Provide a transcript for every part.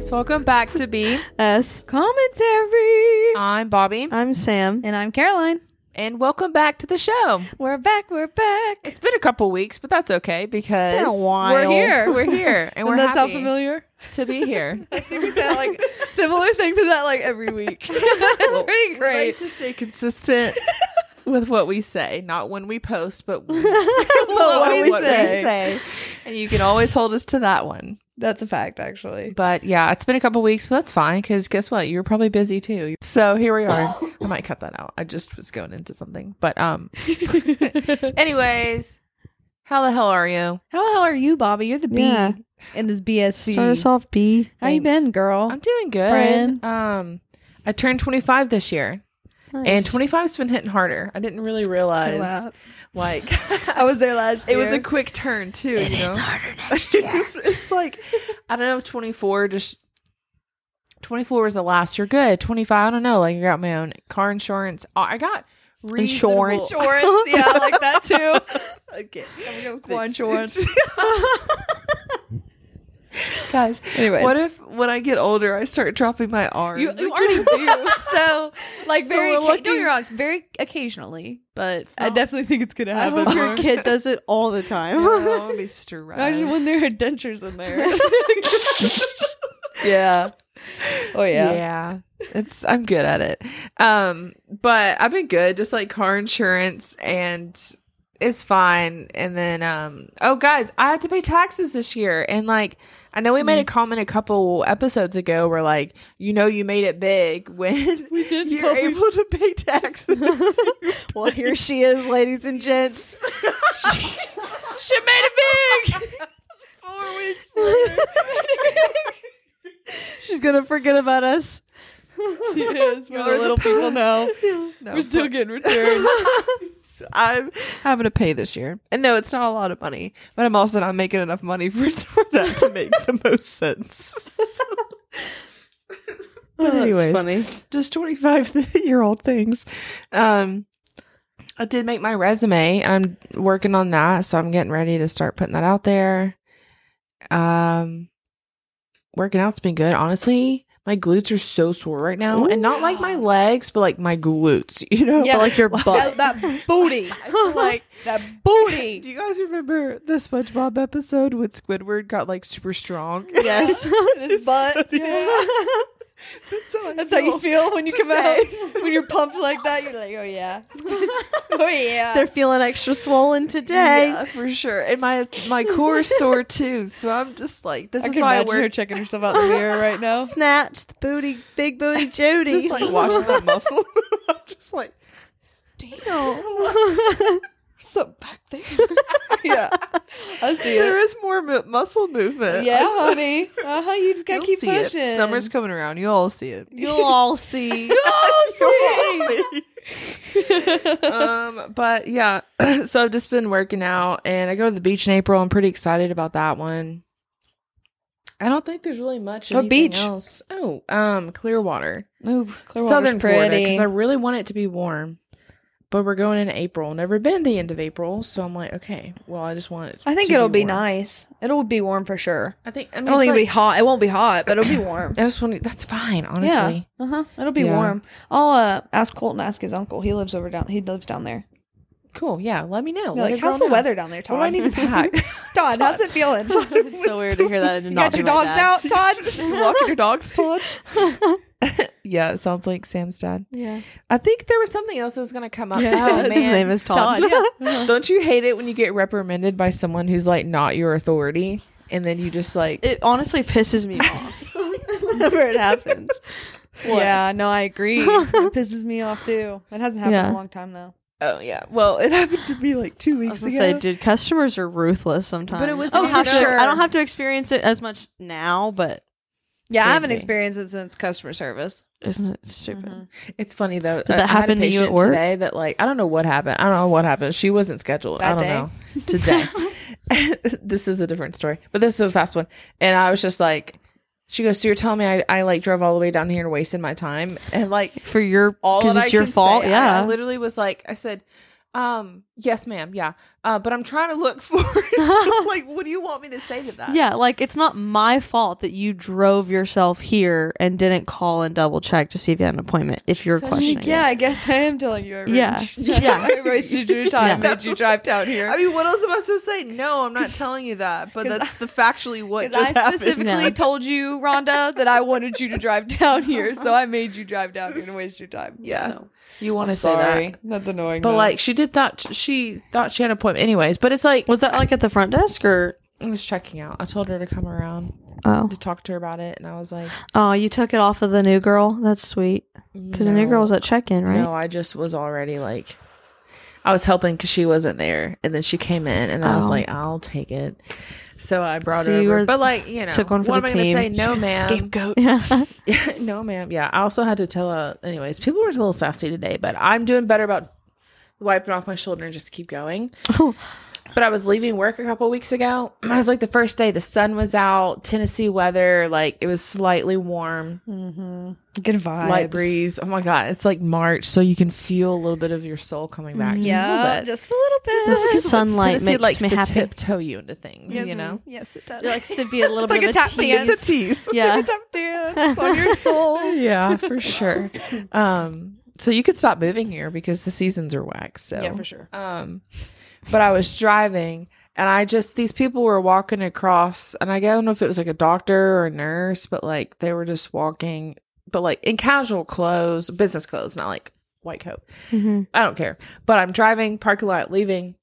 guys, welcome back to BS Commentary. I'm Bobby. I'm Sam. And I'm Caroline. And welcome back to the show. We're back. It's been a couple weeks, but that's okay because It's been a while. We're here. We're here. And we're Doesn't that sound happy familiar? to be here. I think we say like similar thing to that like every week. It's pretty We great. like to stay consistent with what we say, not when we post, but What we we say. And you can always hold us to that one. That's a fact, actually. But yeah, it's been a couple weeks, but that's fine because guess what? You're probably busy too. So here we are. I might cut that out. I just was going into something. But anyways, how the hell are you? How the hell are you, Bobby? You're the B Yeah. in this BSC. Start us off, B. How you Thanks. been, girl? I'm doing good. Friend. I turned 25 this year. Nice. And 25's been hitting harder. I didn't really realize like I was there last it year. was a quick turn too, you know. It's harder next year. it's like I don't know, 24 was the last year. Good. 25, I don't know. Like I got my own car insurance. I got Insurance. Insurance. Yeah, I like that too. Okay. I'm gonna go car insurance. Guys, Anyway. what if when I get older I start dropping my R's? You already do. So, like, So very, we're don't looking- get me wrong, it's very occasionally, but I not- definitely think it's going to I happen. hope your more. kid does it all the time. I'm gonna be stressed. Imagine when there are dentures in there. Yeah. Oh, yeah. Yeah. I'm good at it. But I've been good, just like car insurance, and it's fine. And then oh guys, I had to pay taxes this year, and like I know we made a comment a couple episodes ago where like you made it big when We did you're both. able to pay taxes. Well, here she is, ladies and gents. She made it big. 4 weeks later. She's going to forget about us. She is. We're the little people now. No, We're still but- getting returns. I'm having to pay this year. And no, it's not a lot of money, but I'm also not making enough money for that to make the most sense. But anyways, funny. just 25-year-old things. I did make my resume and I'm working on that. So I'm getting ready to start putting that out there. Working out's been good. Honestly, my glutes are so sore right now. And not like my legs, but like my glutes, you know? Yeah, But like your butt. that booty. I feel like That booty. do you guys remember the SpongeBob episode when Squidward got like super strong? Yes. His butt. Yeah. That's how you feel when you come out. When you're pumped like that, you're like, oh, yeah. Oh, yeah. They're feeling extra swollen today. Yeah, for sure. And my core is sore too. So I'm just like, this I is can why I imagine her work. checking herself out in the mirror right now. Snatch the booty, big booty Jody. Just like watching that muscle. I'm just like, damn. Something back there. Yeah. I see There it. is more muscle movement. Yeah, honey. You just gotta You'll keep see pushing. it. Summer's coming around. You'll all see it. You'll all see. You'll all see. But yeah, so I've just been working out, and I go to the beach in April. I'm pretty excited about that one. I don't think there's really much What anything beach? else. Oh, Clearwater, Ooh, Southern Florida, pretty. because I really want it to be warm. But we're going in April. Never been the end of April, so I'm like, okay. Well, I just want it. I think to it'll be warm. nice. It'll be warm for sure. I think. I don't think it'll be hot. It won't be hot, but it'll be warm. I just want. That's fine, honestly. Yeah. It'll be Yeah. warm. I'll ask Colton. Ask his uncle. He lives down there. Cool. Yeah. Let me know. Be Let like, a girl how's the know. weather down there, Todd? What do I need to pack? Todd, how's it feeling? It's so weird to hear that. You got your dogs out, Todd? Walking your dogs, Todd. Yeah, it sounds like Sam's dad. Yeah. I think there was something else that was going to come up. Yeah, Oh, his man. His name is Todd. Yeah. Don't you hate it when you get reprimanded by someone who's like not your authority, and then you just like It honestly pisses me off whenever it happens. Yeah, no, I agree. It pisses me off too. It hasn't happened in Yeah. a long time though. oh yeah. Well, it happened to me like 2 I weeks was ago. gonna say, dude, customers are ruthless sometimes. But it was I don't for have to- sure. I don't have to experience it as much now, but Yeah, I haven't Maybe. experienced it since customer service. isn't it stupid? It's funny though. Did that I had a happen to you at patient work? today? That like I don't know what happened. I don't know what happened. She wasn't scheduled. That I don't day? know. Today. This is a different story, but this is a fast one. And I was just like, she goes, "So you're telling me I like drove all the way down here and wasted my time?" And like For your all because that it's I your can fault. say, Yeah. I literally was like, I said, Yes, ma'am. Yeah. But I'm trying to look for so, like, what do you want me to say to that? Yeah, like it's not my fault that you drove yourself here and didn't call and double check to see if you had an appointment. If you're questioning, Yeah, it. I guess I am telling you. Yeah. Yeah. I wasted your time. Yeah. Made you drive down here. I mean, what else am I supposed to say? No, I'm not telling you that. But that's the factually what just I happened. specifically Yeah. told you, Rhonda, that I wanted you to drive down here, so I made you drive down here and waste your time. Yeah. So. You want I'm to say sorry. that. That's annoying. But though. like, she thought she had an appointment anyways. But it's like, Was that like at the front desk or? I was checking out. I told her to come around Oh, to talk to her about it. And I was like, oh, you took it off of the new girl. That's sweet. Because the new girl was at check-in, right? No, I just was already like, I was helping because she wasn't there. And then she came in and I was Oh. like, I'll take it. So I brought So her you over. were- But like, you know, took one for what the am I going to say? team. No, ma'am. scapegoat. Yeah. No, ma'am. Yeah. I also had to tell anyways, people were a little sassy today, but I'm doing better about wiping off my shoulder and just keep going. But I was leaving work a couple weeks ago. I was like, the first day the sun was out, Tennessee weather, like it was slightly warm, Good vibes. light breeze. Oh my God. It's like March. So you can feel a little bit of your soul coming back. Just a little Yeah, bit. just a little bit. The sunlight Tennessee makes likes me to happy. tiptoe you into things, you know? Yes, it does. It likes to be a little It's like bit a of tap dance. tease. tease. Yeah. It's a tap dance on your soul. Yeah, for sure. So you could stop moving here because the seasons are whack. So Yeah, for sure. But I was driving and these people were walking across, and I don't know if it was like a doctor or a nurse, but like they were just walking, but like in casual clothes, business clothes, not like white coat. Mhm. I don't care. But I'm driving, parking lot, leaving.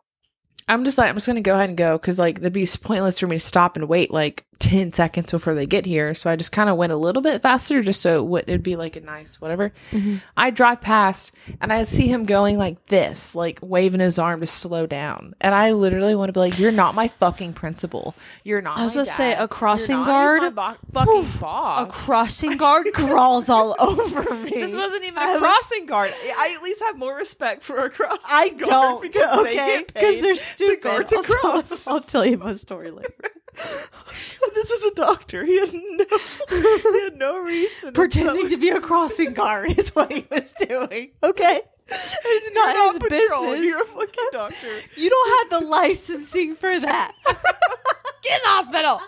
I'm just going to go ahead and go because like it'd be pointless for me to stop and wait like 10 seconds before they get here. So I just kind of went a little bit faster just so it'd be like a nice whatever. I drive past and I see him going like this, like waving his arm to slow down. And I literally want to be like, you're not my fucking principal. You're not I was my about to say, dad. a crossing You're not guard? my fucking boss. A crossing guard crawls all over me. This wasn't even a crossing guard. I at least have more respect for a crossing I guard don't. because they Okay, get because paid they're to stupid. guard the cross. I'll tell you my story later. This is a doctor. He had no reason. Pretending to be a crossing guard is what he was doing. Okay, it's not You're his patrol. business. You're a fucking doctor. You don't have the licensing for that. Get in the hospital.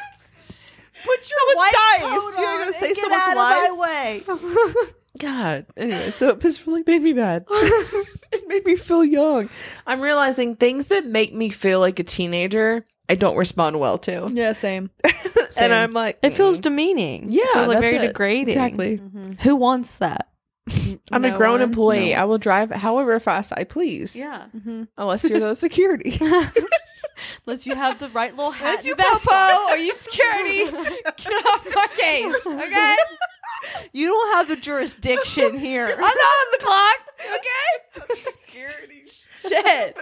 Put your Someone white dies. coat You're on gonna and say get someone's out of alive? my way. God. Anyway, so this really made me mad. It made me feel young. I'm realizing things that make me feel like a teenager, I don't respond well to. Yeah, same. And I'm like, It feels demeaning. yeah, it feels like that's very it. degrading. Exactly. Who wants that? I'm a No grown one. employee. No. I will drive however fast I please. Yeah. Unless you're the security. Unless you have the right little hat. Unless you and vest popo on. or you security, get off my case, okay? You don't have the jurisdiction here. I'm not on the clock, okay? Security. Shit.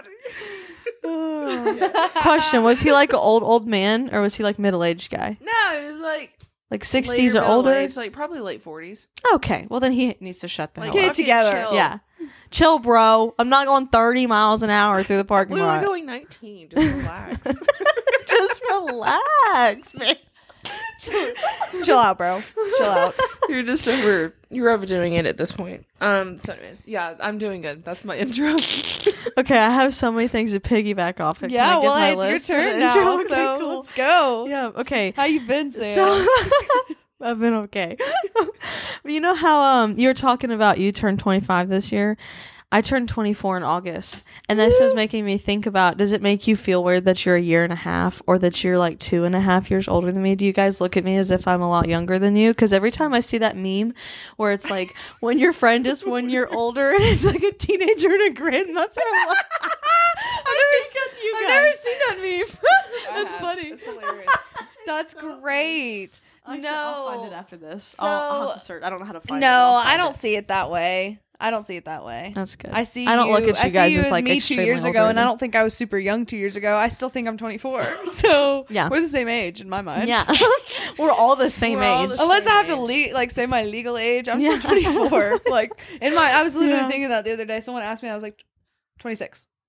Question: was he like an old man, or was he like middle-aged guy? No, it was like 60s later or older? middle-aged, like probably late 40s. Okay, well then he needs to shut the Like, hell Get up. it together. chill. Yeah, chill, bro. I'm not going 30 miles an hour through the parking We were lot. going 19. Just relax. Just relax, man. Chill out, bro. Chill out. You're overdoing it at this point. So anyways, yeah, I'm doing good. That's my intro. Okay, I have so many things to piggyback off. Can I Yeah, give well, my it's list your for turn the intro? now, Okay, so cool. let's go. Yeah. Okay. How you been, Sam? So I've been okay. You know how you were talking about you turned 25 this year? I turned 24 in August, and this is making me think about, does it make you feel weird that you're a year and a half, or that you're like 2.5 years older than me? Do you guys look at me as if I'm a lot younger than you? Because every time I see that meme where it's like when your friend is 1 year older and it's like a teenager and a grandmother, I'm like, I've never seen that meme. That's funny. It's hilarious. That's great. Actually, I'll find it after this. I'll have to search. I don't know how to find it. No, but I'll I find don't it. see it that way. I don't see it that way. That's good. I see. I don't look at I you see guys you as as like me 2 extremely years ago, older and I than- don't think I was super young 2 years ago. I still think I'm 24. So Yeah. we're the same age in my mind. Yeah, we're all the same We're all age. the Unless I have to Same say my legal age, I'm Yeah. still 24. Like I was literally Yeah. thinking that the other day. Someone asked me, I was like 26.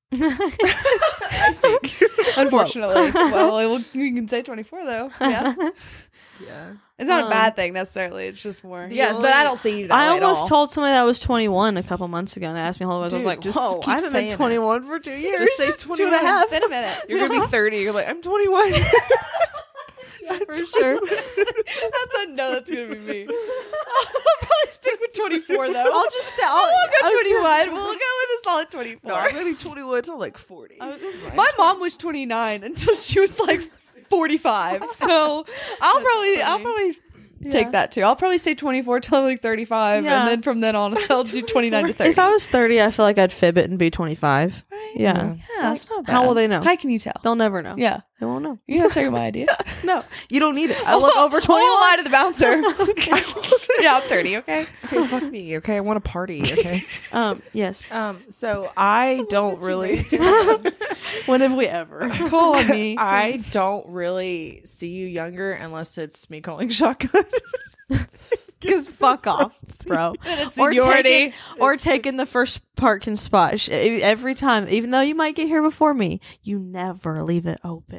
Unfortunately. Well, we can say 24 though. Yeah. Yeah. It's not a bad thing necessarily. It's just more. The Yeah, only- but I don't see you that I way at almost all. told somebody that I was 21 a couple months ago, and they asked me how old I was. I was Dude, like, just whoa, keep I haven't saying been it. 21 for 2 years. Just say 2 and a half. It's been a minute. You're gonna be 30. You're like, I'm 21. For sure. That's gonna be me. I'll probably stick with 24 though. I'll just We'll go 21. We'll go with a solid 24. No, I'm gonna be 21 till like 40. My mom was 29 until she was like 45. So I'll probably take that too. I'll probably say 24 till like 35, Yeah. and then from then on, I'll do 29 to 30. If I was 30, I feel like I'd fib it and be 25. Right? Yeah. Yeah, that's not bad. How will they know? How can you tell? They'll never know. Yeah, They won't know. you know, check my idea. No, you don't need it. I look over I 21. won't lie to the bouncer. Yeah, I'm 30. Okay. Okay, fuck me. Okay, I want a party. Okay. Yes. So I don't really. When have we ever? Call on me. I don't really see you younger unless it's me calling shotgun. Because fuck off, bro. It's Or seniority. taking the first parking spot. Every time, even though you might get here before me, you never leave it open.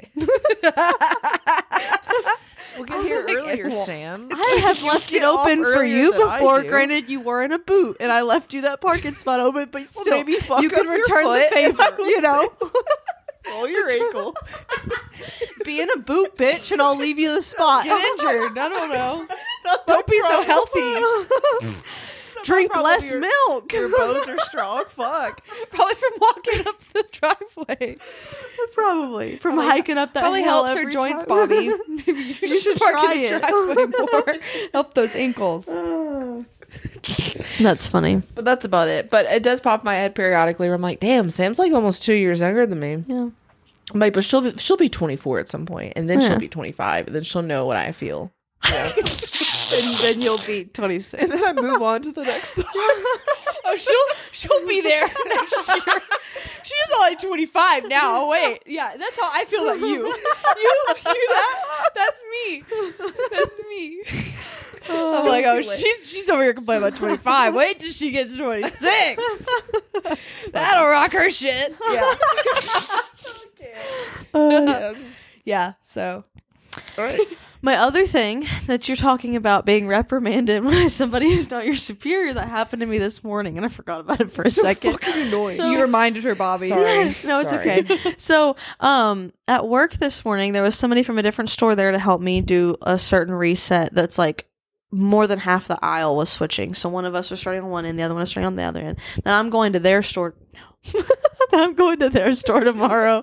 We'll get here earlier, Sam. I have left it get off open for earlier you than I before. do. Granted, you were in a boot, and I left you that parking spot open, but still, maybe fuck you could up your return the foot, and favor. I will You know, Roll your ankle. be in a boot, bitch, and I'll leave you the spot. Get injured. I don't know. Don't be so healthy. Drink Probably less your- milk. Your bones are strong. Fuck. Probably from walking up the driveway. Probably from hiking up that Probably hill helps her every joints, time. Bobby. Maybe you should park try in the it. driveway more. Help those ankles. That's funny. But that's about it. But it does pop in my head periodically where I'm like, damn, Sam's like almost 2 years younger than me. Yeah. I'm like, but she'll be 24 at some point, and then Yeah. she'll be 25, and then she'll know what I feel. Yeah. And then you'll be 26. And then I move on to the next thought. Oh, she'll be there next year. She's only 25 now. Oh, wait. Yeah, that's how I feel about you. You that's me. That's me. I'm like, oh, she's over here complaining about 25. Wait till she gets 26. That'll rock her shit. Yeah. Yeah, so. All right. My other thing that you're talking about being reprimanded by somebody who's not your superior, that happened to me this morning, and I forgot about it for a second. annoying. So- You reminded her, Bobby. Sorry. Yes, no, it's Sorry. okay. So, at work this morning, there was somebody from a different store there to help me do a certain reset that's like more than half the aisle was switching. So one of us was starting on one end, the other one was starting on the other end. Then I'm going to their store. I'm going to their store tomorrow.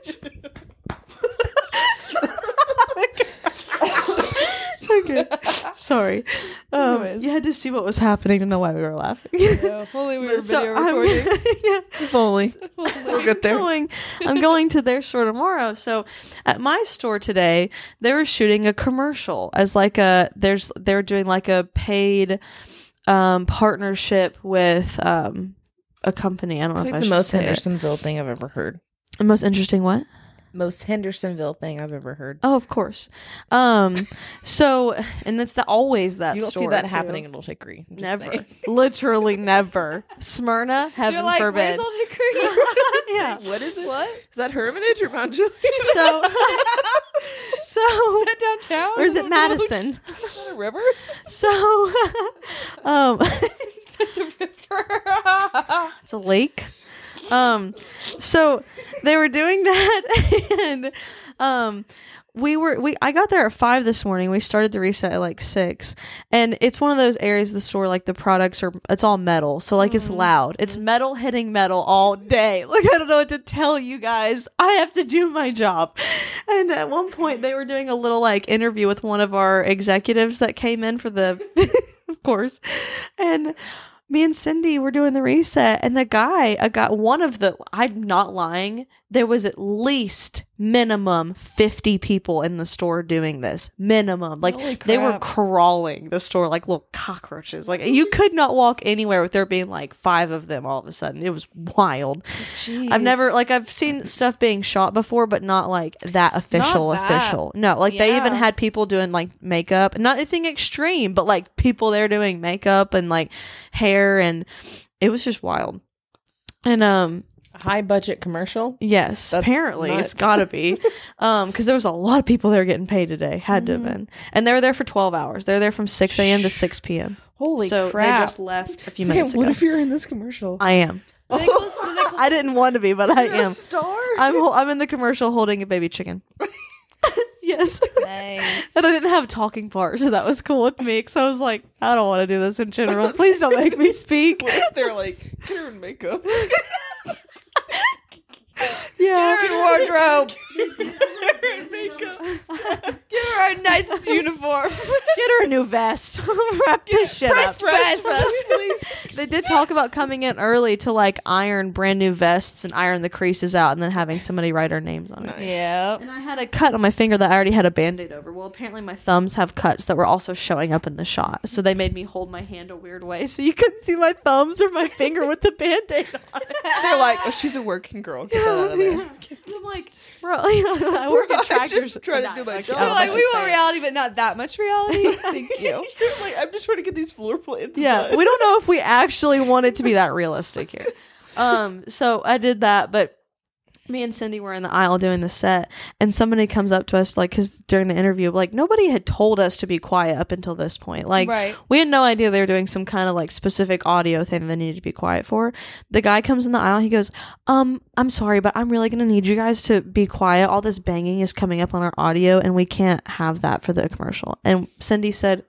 Okay. Sorry. Anyways. You had to see what was happening to know why we were laughing. Yeah, only we were video recording. Yeah. If only. We'll get there. I'm going to their store tomorrow. So at my store today, they were shooting a commercial as like they're doing like a paid partnership with a company. I don't know It's if like I the should most say it. Hendersonville thing I've ever heard. The most interesting what? Most Hendersonville thing I've ever heard. Oh, of course. So, and that's always that You don't see store, that too. happening in Old Hickory. I'm just Never. saying. Literally never. Smyrna, heaven You're like, forbid. where's Old Hickory? Yeah. What is it? What? Is that Hermitage or Mount Juliet? So, Is that downtown? or is it Madison? Is that a river? So, it's a lake. So they were doing that, and I got there at 5 this morning. We started the reset at like 6, and it's one of those areas of the store like the products it's all metal, so like it's loud. It's metal hitting metal all day. Like I don't know what to tell you guys. I have to do my job. And at one point they were doing a little like interview with one of our executives that came in for the, of course, and me and Cindy were doing the reset, and the guy, I'm not lying, there was at least minimum 50 people in the store doing this. Minimum. Like, Holy they were crap. crawling the store like little cockroaches. Like, you could not walk anywhere with there being like 5 of them all of a sudden. It was wild. I've seen stuff being shot before, but not like that official. No, like they even Yeah. had people doing like makeup, not anything extreme, but like people there doing makeup and like hair, and it was just wild. And High budget commercial. Yes, That's apparently nuts. it's gotta be, because there was a lot of people there getting paid today. Had to have been, and they were there for 12 hours. They're there from 6 a.m. to 6 p.m. Holy so crap. they just left a few Sam, minutes ago. what if you're in this commercial? I am. I didn't want to be, but I am. Star. I'm in the commercial holding a baby chicken. Yes. Nice. And I didn't have talking parts, so that was cool with me. So I was like, I don't want to do this in general. Please don't make me speak. What if they're like, get her in makeup? Yeah. Get her in wardrobe. makeup. Get her a nice uniform. Get her a new vest. Wrap this shit up. Press vest. please. They did talk about coming in early to like iron brand new vests and iron the creases out and then having somebody write our names on it. Yep. And I had a cut on my finger that I already had a band-aid over. Well, apparently my thumbs have cuts that were also showing up in the shot. So they made me hold my hand a weird way so you couldn't see my thumbs or my finger with the band-aid on it. They're like, oh, she's a working girl. Get that out of there. I'm like, bro, I work at I'm Tractors. just trying to do my Like, job. I You're don't like, know we what to want say. reality, but not that much reality. Thank you. You're like, I'm just trying to get these floor plans. Yeah, done. we don't know if we actually want it to be that realistic here. So I did that, but me and Cindy were in the aisle doing the set, and somebody comes up to us, like, because during the interview, like, nobody had told us to be quiet up until this point. Like, Right. we had no idea they were doing some kind of, like, specific audio thing that they needed to be quiet for. The guy comes in the aisle, he goes, I'm sorry, but I'm really going to need you guys to be quiet. All this banging is coming up on our audio, and we can't have that for the commercial. And Cindy said,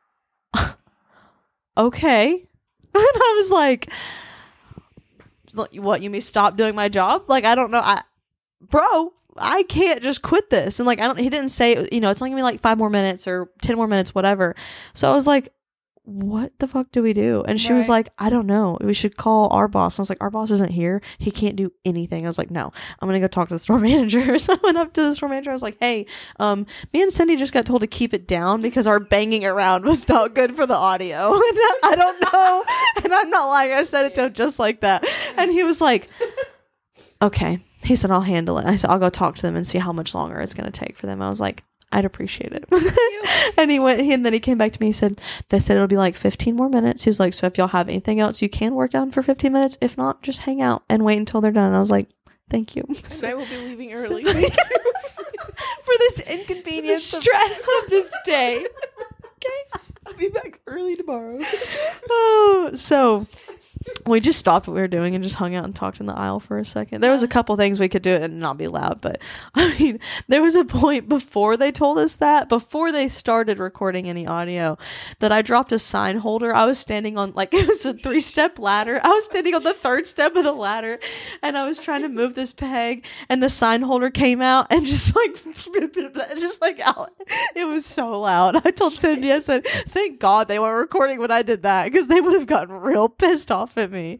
okay. And I was like, what, you mean stop doing my job? Like, I don't know. Bro, I can't just quit this. And like, he didn't say, it's only gonna be like 5 more minutes or 10 more minutes, whatever. So I was like, what the fuck do we do? And she was Right. like, I don't know. We should call our boss. And I was like, our boss isn't here. He can't do anything. I was like, no, I'm going to go talk to the store manager. So I went up to the store manager. I was like, hey, me and Cindy just got told to keep it down because our banging around was not good for the audio. And I don't know. And I'm not lying. I said it to him just like that. And he was like, okay. He said, I'll handle it. I said, I'll go talk to them and see how much longer it's going to take for them. I was like, I'd appreciate it. And then he came back to me. He said, they said it'll be like 15 more minutes. He was like, so if y'all have anything else you can work on for 15 minutes, if not, just hang out and wait until they're done. And I was like, thank you. And I will be leaving early. For this The inconvenience. stress of this day. I'll be back early tomorrow. Oh, so we just stopped what we were doing and just hung out and talked in the aisle for a second. There was a couple things we could do and not be loud, but I mean, there was a point before they told us that, before they started recording any audio, that I dropped a sign holder. I was standing on, like, it was a 3-step ladder. I was standing on the 3rd step of the ladder and I was trying to move this peg and the sign holder came out and just like out. It was so loud. I told Cindy, I said, thank God they weren't recording when I did that because they would have gotten real pissed off at me.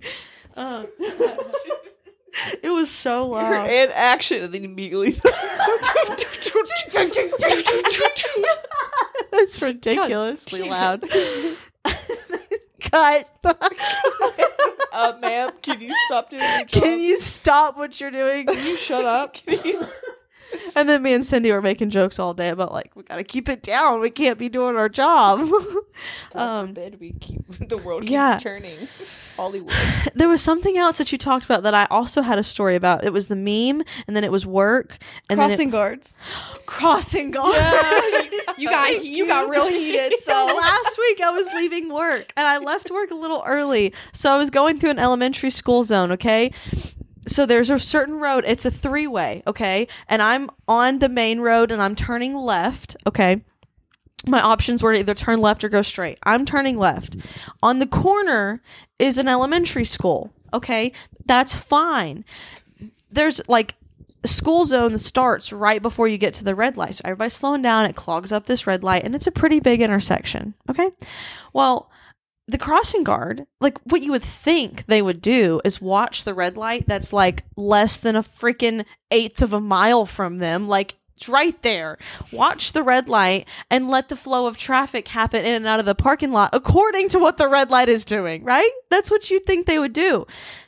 It was so loud. And action, and then immediately. It's ridiculously loud. Cut. Ma'am, can you stop doing your job? Can you stop what you're doing? Can you shut up? And then me and Cindy were making jokes all day about, like, we gotta keep it down. We can't be doing our job. God forbid we keep the world keeps yeah. turning. Hollywood. There was something else that you talked about that I also had a story about. It was the meme, and then it was work, and Crossing guards. crossing guard. Yeah. You got real heated. So Last week I was leaving work, and I left work a little early, so I was going through an elementary school zone. Okay. So there's a certain road. It's a 3-way, okay? And I'm on the main road and I'm turning left, okay? My options were to either turn left or go straight. I'm turning left. On the corner is an elementary school, okay? That's fine. There's like a school zone that starts right before you get to the red light. So everybody's slowing down. It clogs up this red light and it's a pretty big intersection, okay? Well, the crossing guard, like what you would think they would do is watch the red light that's like less than a freaking 1/8 of a mile from them. Like it's right there. Watch the red light and let the flow of traffic happen in and out of the parking lot according to what the red light is doing, right? That's what you think they would do.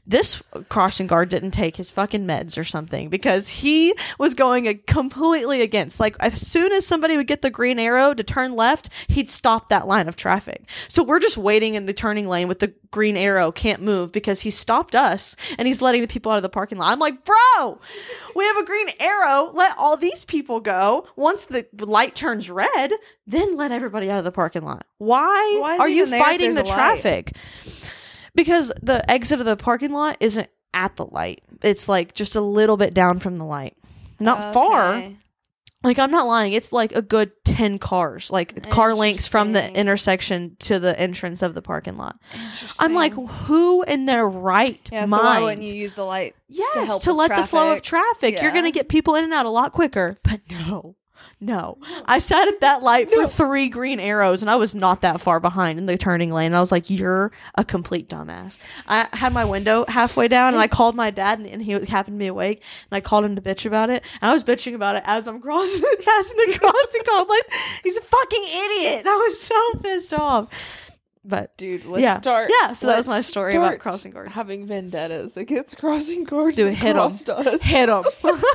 This crossing guard didn't take his fucking meds or something because he was going completely against. Like, as soon as somebody would get the green arrow to turn left, he'd stop that line of traffic. So we're just waiting in the turning lane with the green arrow, can't move because he stopped us and he's letting the people out of the parking lot. I'm like, bro, we have a green arrow. Let all these people go. Once the light turns red, then let everybody out of the parking lot. Why is are he you even there if fighting the there's a light? traffic? Because the exit of the parking lot isn't at the light. It's like just a little bit down from the light. Not far. Okay. Like, I'm not lying. It's like a good 10 cars, like car lengths from the Interesting. intersection to the entrance of the parking lot. Interesting. I'm like, who in their right yeah, mind? so why wouldn't you use the light? Yes, help to with let the flow of traffic. You're Yeah. going to get people in and out a lot quicker. But no. I sat at that light for 3 green arrows and I was not that far behind in the turning lane. And I was like, you're a complete dumbass. I had my window halfway down and I called my dad and he happened to be awake and I called him to bitch about it. And I was bitching about it as I'm passing the crossing complex. He's a fucking idiot. And I was so pissed off. But Dude, let's Yeah. start. Yeah, so that was my let's story about start crossing guards. Having vendettas against crossing guards. Dude, that hit 'em. crossed us. hit them.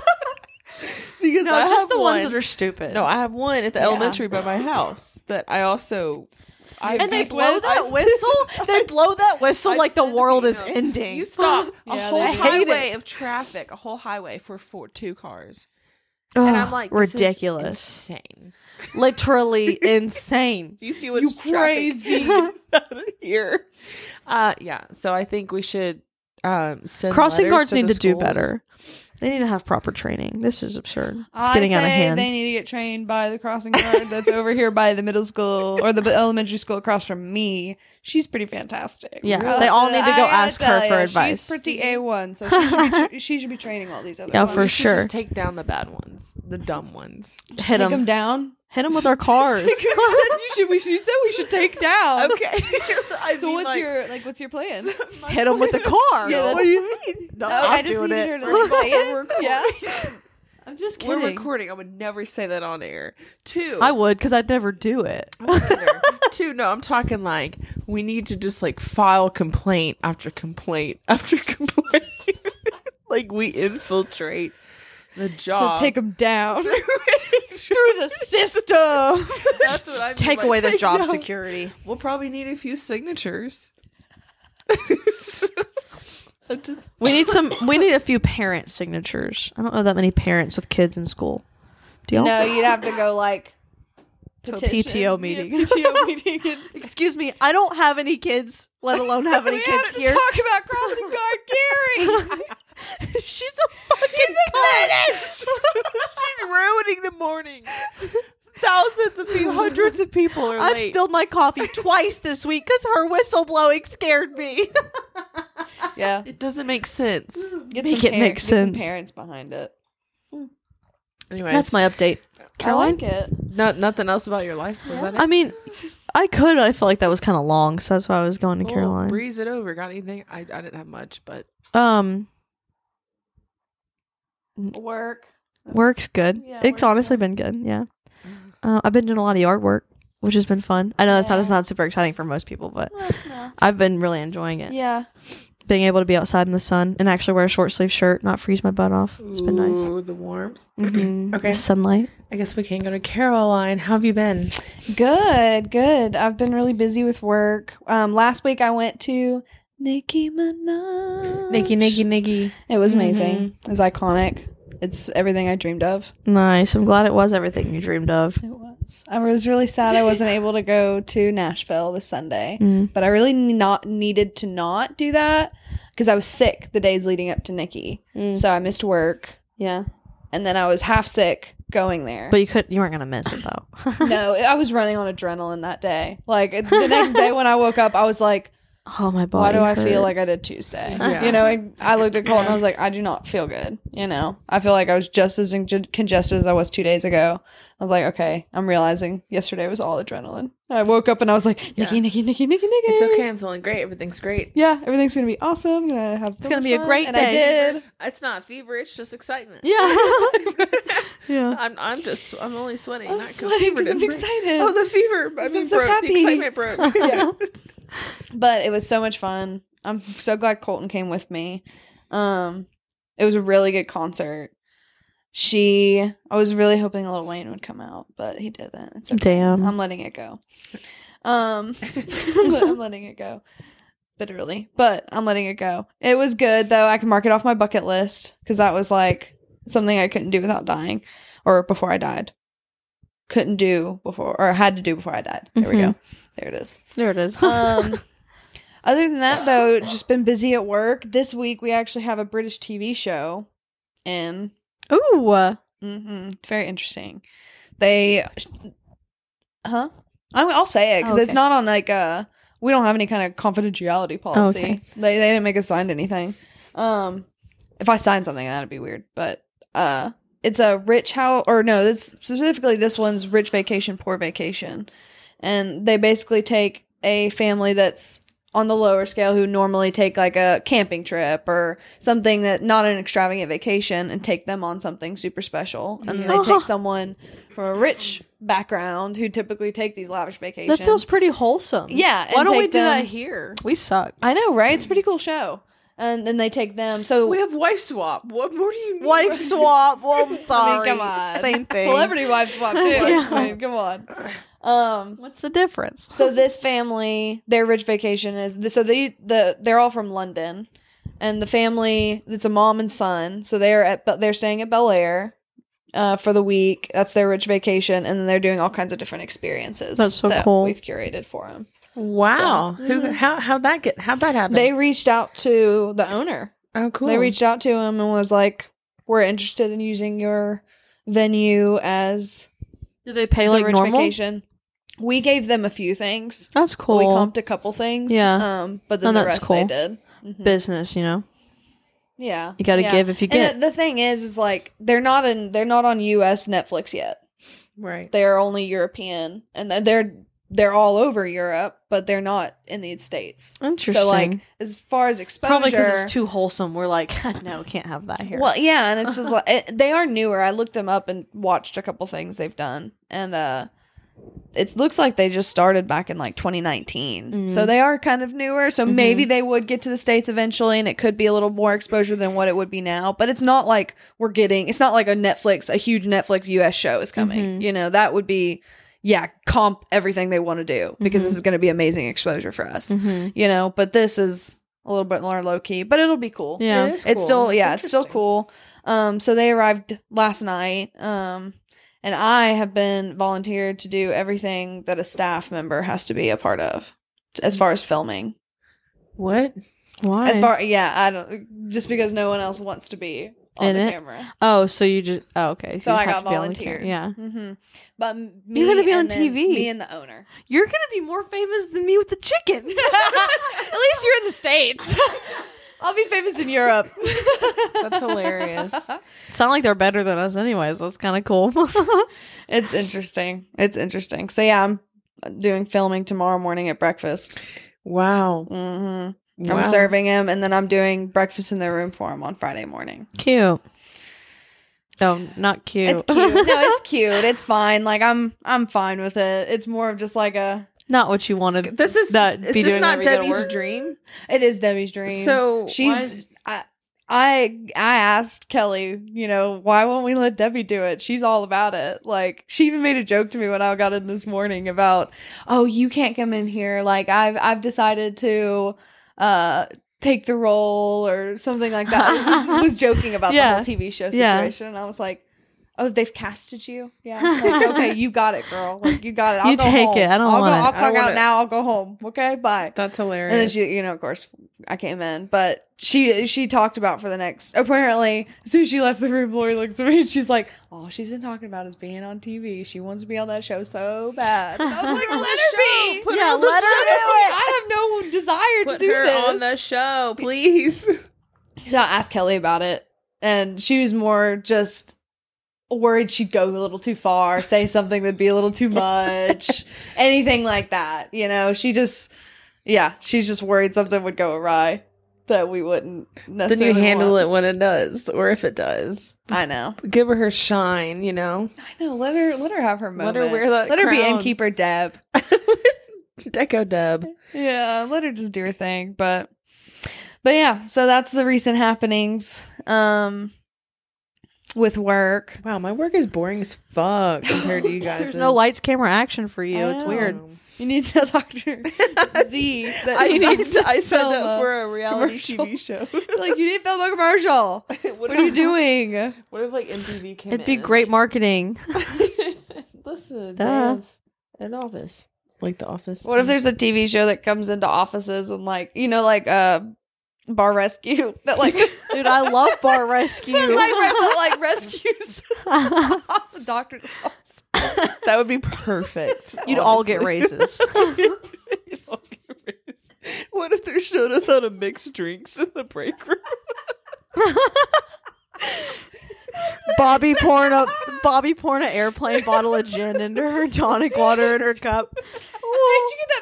Because No, I just have the ones one- that are stupid. No, I have one at the elementary by my house that I also. And they blow that whistle. They blow that whistle like the world is ending. You stop a Yeah, whole they hate highway of traffic, a whole highway for 2 cars, and I'm like, this is ridiculous, insane. literally insane. Do you see what's You crazy. here? Yeah. So I think we should send Crossing letters guards to need the to do schools. better. They need to have proper training. This is absurd. It's I getting out of say hand. They need to get trained by the crossing guard that's over here by the middle school or the elementary school across from me. She's pretty fantastic. Yeah, they all need to go I gotta ask her tell for ya, advice. She's pretty A1, so she should, she should be training all these other Yeah, ones. for We should sure. Just take down the bad ones, the dumb ones. Hit Take them them. down. Hit them with our cars. You said we should take down. Okay. I So mean, what's your plan? Hit them with the car. Yeah, what do you mean? No, I I'm just doing needed it. her to say it. Yeah. I'm just We're kidding. recording. I would never say that on air. 2. I would, because I'd never do it. Either. 2. No, I'm talking like we need to just like file complaint after complaint after complaint. Like we infiltrate the So job. take them down through the system. That's what I mean Take by away the take job down. security. We'll probably need a few signatures. I'm just- We need a few parent signatures. I don't know that many parents with kids in school. Do y'all? No, you'd have to go like To a petition. PTO meeting. Yeah, PTO meeting. And Excuse me, I don't have any kids, let alone have any we kids have to here. talk about crossing guard Gary. She's a fucking menace. She's ruining the morning. Thousands of people, hundreds of people are I've late. spilled my coffee twice this week because her whistle blowing scared me. Yeah, It doesn't make sense. get Make some it make get some sense. parents behind it. Anyways, That's my update. Caroline? I like it. nothing else about your life. Was that it? I mean, I could. I feel like that was kind of long, so that's why I was going to Well, Caroline. breeze it over. Got anything? I didn't have much, but Work. Work's good. Yeah, It's work's honestly good. been good. Yeah. I've been doing a lot of yard work, which has been fun. I know that's not super exciting for most people, but No. I've been really enjoying it. Yeah. Being able to be outside in the sun and actually wear a short sleeve shirt, not freeze my butt off. It's been nice. Ooh, the warmth. Mhm. Okay. The sunlight. I guess we can go to Caroline. How have you been? Good. I've been really busy with work. Last week I went to Nicki Minaj. Nikki. It was amazing. It was iconic. It's everything I dreamed of. Nice. I'm glad it was everything you dreamed of. It was. I was really sad I wasn't able to go to Nashville this Sunday, Mm. but I really needed to not do that because I was sick the days leading up to Nikki. So I missed work, Yeah. and then I was half sick going there. But you weren't going to miss it though. No, I was running on adrenaline that day. Like the next day when I woke up, I was like, Oh, my body. why do I feel like I hurts. did Tuesday? Yeah. You know, I looked at Cole and I was like, I do not feel good. You know, I feel like I was just as congested as I was 2 days ago. I was like, okay, I'm realizing yesterday was all adrenaline. I woke up and I was like, Nikki. It's okay. I'm feeling great. Everything's great. Yeah, everything's gonna be awesome. I'm gonna have. It's gonna be a great and day. I did. It's not fever. It's just excitement. Yeah. Yeah. I'm only sweating. I'm not 'cause sweating fever because I'm didn't break. excited. Oh, the fever. I mean, so broke. happy. The excitement broke. Yeah. But it was so much fun. I'm so glad Colton came with me. It was a really good concert. I was really hoping Lil Wayne would come out, but he didn't. It's okay. Damn. I'm letting it go. I'm letting it go. Bitterly, but I'm letting it go. It was good though. I can mark it off my bucket list because that was like something I couldn't do without dying, or before I died. Couldn't do before, or had to do before I died. There we go. There it is. There it is. Other than that, though, just been busy at work. This week, we actually have a British TV show in. Ooh. It's very interesting. I'll say it because it's not on like we don't have any kind of confidentiality policy. Okay. They didn't make us sign anything. If I signed something, that'd be weird. But it's a rich house, or no, specifically this one's Rich Vacation, Poor Vacation, and they basically take a family that's on the lower scale who normally take like a camping trip or something that not an extravagant vacation and take them on something super special. And then they take someone from a rich background who typically take these lavish vacations. That feels pretty wholesome. Yeah. Why and don't we take do that them- here? We suck. I know, right? It's a pretty cool show. And then they take them. So We have wife swap. What more do you need? Wife swap. Well, I'm I sorry. mean, come on. Same thing. Celebrity wife swap too. Yeah. I mean, come on. What's the difference? So this family, their rich vacation is they're all from London, and the family, it's a mom and son. So they're staying at Bel Air for the week. That's their rich vacation, and then they're doing all kinds of different experiences. That's so that cool. We've curated for them. Wow. How'd that happen? They reached out to the owner. Oh, cool. They reached out to him and was like, "We're interested in using your venue as Do they pay the like rich normal? vacation." We gave them a few things. That's cool. We comped a couple things. Yeah. But then And the that's rest cool. they did. Mhm. Business, you know. Yeah. You got to yeah. give if you get. And the thing is like they're not on US Netflix yet. Right. They're only European, and they're all over Europe, but they're not in the States. Interesting. So like as far as exposure, Probably because it's too wholesome. We're like, no, can't have that here. well, yeah, and it's just like they are newer. I looked them up and watched a couple things they've done, and it looks like they just started back in like 2019. So they are kind of newer. So maybe they would get to the States eventually, and it could be a little more exposure than what it would be now. But it's not like it's not like a huge Netflix US show is coming. You know, that would be, comp everything they want to do because this is going to be amazing exposure for us. You know, but this is a little bit more low key, but it'll be cool. Yeah. It is It's cool. still, It's it's still interesting. cool. So they arrived last night. And I have been volunteered to do everything that a staff member has to be a part of as far as filming. What? Why? I don't, just because no one else wants to be on In the it? camera. Oh, so you just okay. So you I have got to be on the volunteered. camera. Yeah, Mm-hmm. But me, You're gonna be on and then TV. Me and the owner. you're gonna be more famous than me with the chicken. At least you're in the States. I'll be famous in Europe. That's hilarious. Sound like they're better than us, anyways. That's kind of cool. It's interesting. So yeah, I'm doing filming tomorrow morning at breakfast. Wow. Mm-hmm. Wow. I'm serving him, and then I'm doing breakfast in their room for him on Friday morning. Cute. Oh, not cute. It's cute. No, it's cute. It's fine. Like I'm fine with it. It's more of just like Not what you wanted. This is Not is be this doing not whenever you go to Debbie's work. dream? it is Debbie's dream. So she's I asked Kelly, you know, why won't we let Debbie do it? She's all about it. Like she even made a joke to me when I got in this morning about, oh, you can't come in here. Like I've decided to take the role or something like that. was joking about the Yeah. whole TV show Yeah. situation. And I was like, oh, they've casted you? Yeah. Like, okay, you got it, girl. Like you got it. I'll You go take home. it. I don't I'll want go, it. I'll I clock don't out want it. now. I'll go home. Okay, bye. That's hilarious. And then she, you know, of course, I came in, but she talked about for the next. Apparently, as soon as she left the room, Lori looks at me and she's like, "All she's been talking about is being on TV. She wants to be on that show so bad." So I was like, "Let her be. Put Yeah, her on the let her show. do it. I have no desire Put to do her this." on the show, please. So I asked Kelly about it, and she was more just worried she'd go a little too far, say something that'd be a little too much, anything like that. You know, she's just worried something would go awry that we wouldn't Then necessarily you handle want. it when it does, or if it does. I know. Give her shine, you know. I know. Let her have her moment. Let her wear that Let her be crown. innkeeper Deb. Deco Dub. Yeah, let her just do her thing. But yeah, so that's the recent happenings with work. Wow, my work is boring as fuck compared to you guys. There's no lights, camera, action for you. It's weird. You need to talk to Z. I signed film up for a reality commercial. TV show. Like, you need to film a commercial. What are you doing? What if like MTV came It'd be in? great marketing. Listen, Duh. they have an office. Like The Office. What if there's a TV show that comes into offices and like, you know, like Bar Rescue that like Dude, I love Bar Rescue. like rescues the doctor's office. that would be perfect. You'd all get raises. You'd all get raises. What if they showed us how to mix drinks in the break room? Bobby pouring an airplane bottle of gin into her tonic water in her cup. Did you get that